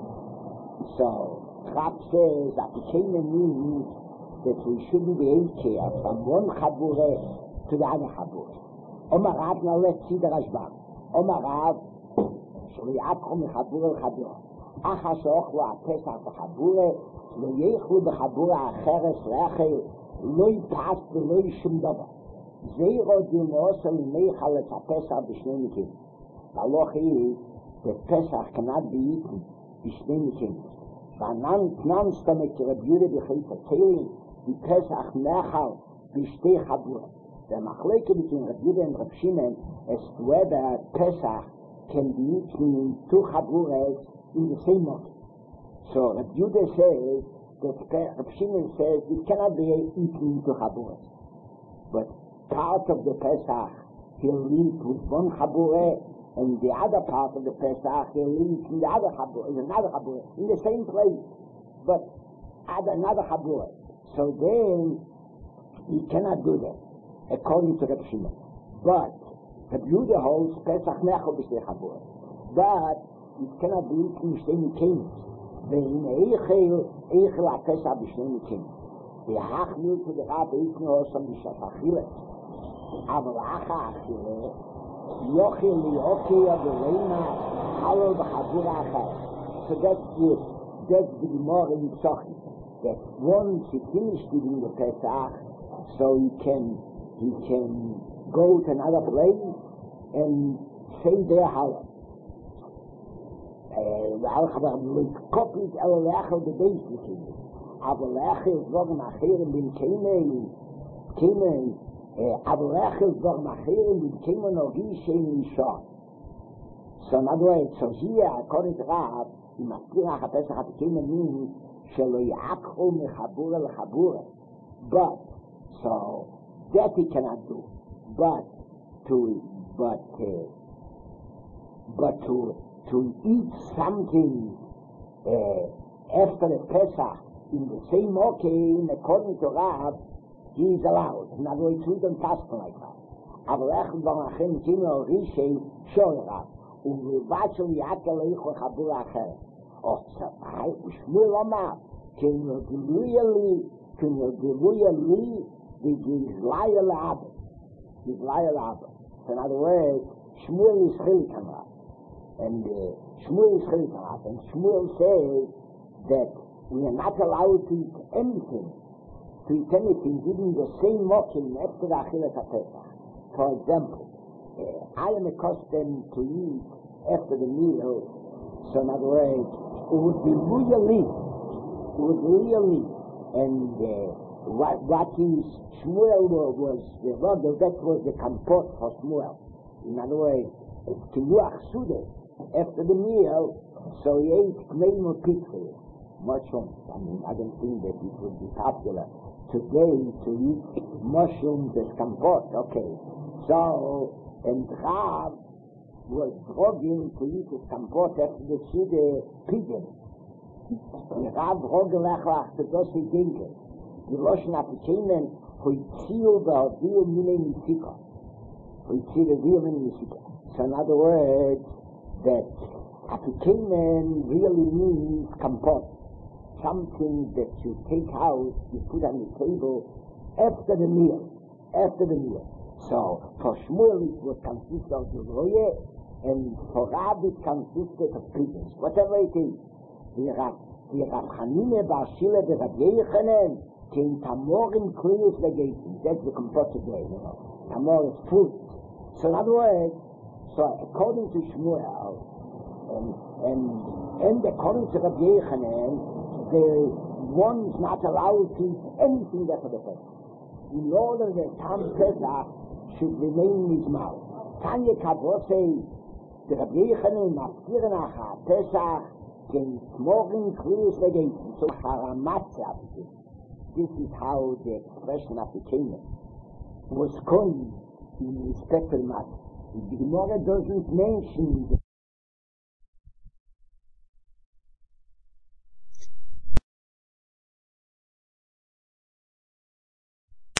So, Rab says Apikein means that we shouldn't be care from one Chabura to the other Chabura. Omar Rab, now let's see the Rashbam. Omar Rab Shal Yakhu Mechabura Lechabura. Acha Shochlu HaPesach B'Chabura לא יאכלו בחבורה אחרת לאכל, לא יפעס ולא ישום דבר. זה ירודים לעושה למיכל את הפסח בשני מקרים. והלוך היא, בפסח cannot be eaten בשני מקרים. וענן סתמת רבי יהודה בחיפה תהילים, בפסח מאכל בשתי חבורה. והמחלקת between רבי יהודה and רב שמעון as to whether Pesach can be eaten in two chaburas in the same moment. So Rabbi Yehuda says that Rabbi Shimon says it cannot be eaten into chaburas. But part of the Pesach he'll eat with one chabura, and the other part of the Pesach he'll eat in the other chabura, in another chabura, in the same place, but add another chabura. So then he cannot do that, according to Rabbi Shimon. But Rabbi Yehuda holds Pesach nechol b'shtei chabura, but it cannot be eaten b'shtei mikenos. ואין איכל, איכל הפסח בשני מקרים. והחמיר כדרב איתנו עושה בשעת אכילת. אבל אחר אכילה, יוכל ליוקיה ולמה חלול בחבורה אחרת. So that's the, that's the Gemara in Pesachim. That once he finished eating the Pesach, so he can, he can go to another place and say their halal. ועל חבר קופית אלא לאכל בבייס לכם אבל לאכל דברים אחרים בין כימן כימן אבל לאכל דברים אחרים בין כימן נוגי שאין אישה. So in other words, so here according to Rab אם מזכיר לך הפסח הפכימן means שלא יעקחו מחבורה לחבורה, but so that he cannot do, but to but uh, but to to eat something uh, after the Pesach in the same occasion, according to Rab, he is allowed. In other words, we don't fast like that. אבל איך במחם כימו רישי שואל רב, ובבצל יעקל איכו חבורה אחרת. או ספאי, ושמואל אמר, כן יגלויה לי, כן יגלויה לי, וגזליה לאבא. גזליה לאבא. In other words, Shmuel is chilik on Rab. And uh, Shmuel is chilik on Rab. And Shmuel says that we are not allowed to eat anything, to eat anything, giving the same mokim after the Achilat HaPesach. For example, uh, I am accustomed to eat after the meal, so in other words, it would be really, it would be really, and uh, what, what is Shmuel was, the well, that was the comport for Shmuel. In other words, Kiluach Sude, after the meal, so he ate Kmeim or Pitri. Mushrooms. I mean, I don't think that it would be popular today to eat mushrooms as comport. Okay. So, and Rav was drogging to eat his comport after the Sude pigeon. And Rav drogging lachlach to dosi dinkel. Die Loschen Apikeinen, hui ziel da dio mine misika. Hui ziel da dio mine misika. So in other words, that Apikeinen really means comport. Something that you take out, you put on the table after the meal. After the meal. So, for Shmuel it would consist of the roye, and for Rab it consisted of pigeons. Whatever it is. The Rab Chanine Bashile, the Rab Yechanan, came Tamorim Kriyus Legating. That's the comport today, you know. Tamor is fruit. So in other words, so according to Shmuel, and, and, and according to Rab Yechanan, the one is not allowed to eat anything after the Pesach. In order that Tam Pesach should remain in his mouth. Tanya Kabose, the Rabbi Yechanan, Mafkirnach Pesach, can morgen Kriyus Legating. So Haramatza. This is how the expression of the kingdom was coined in respect to the matter. The Gemara doesn't mention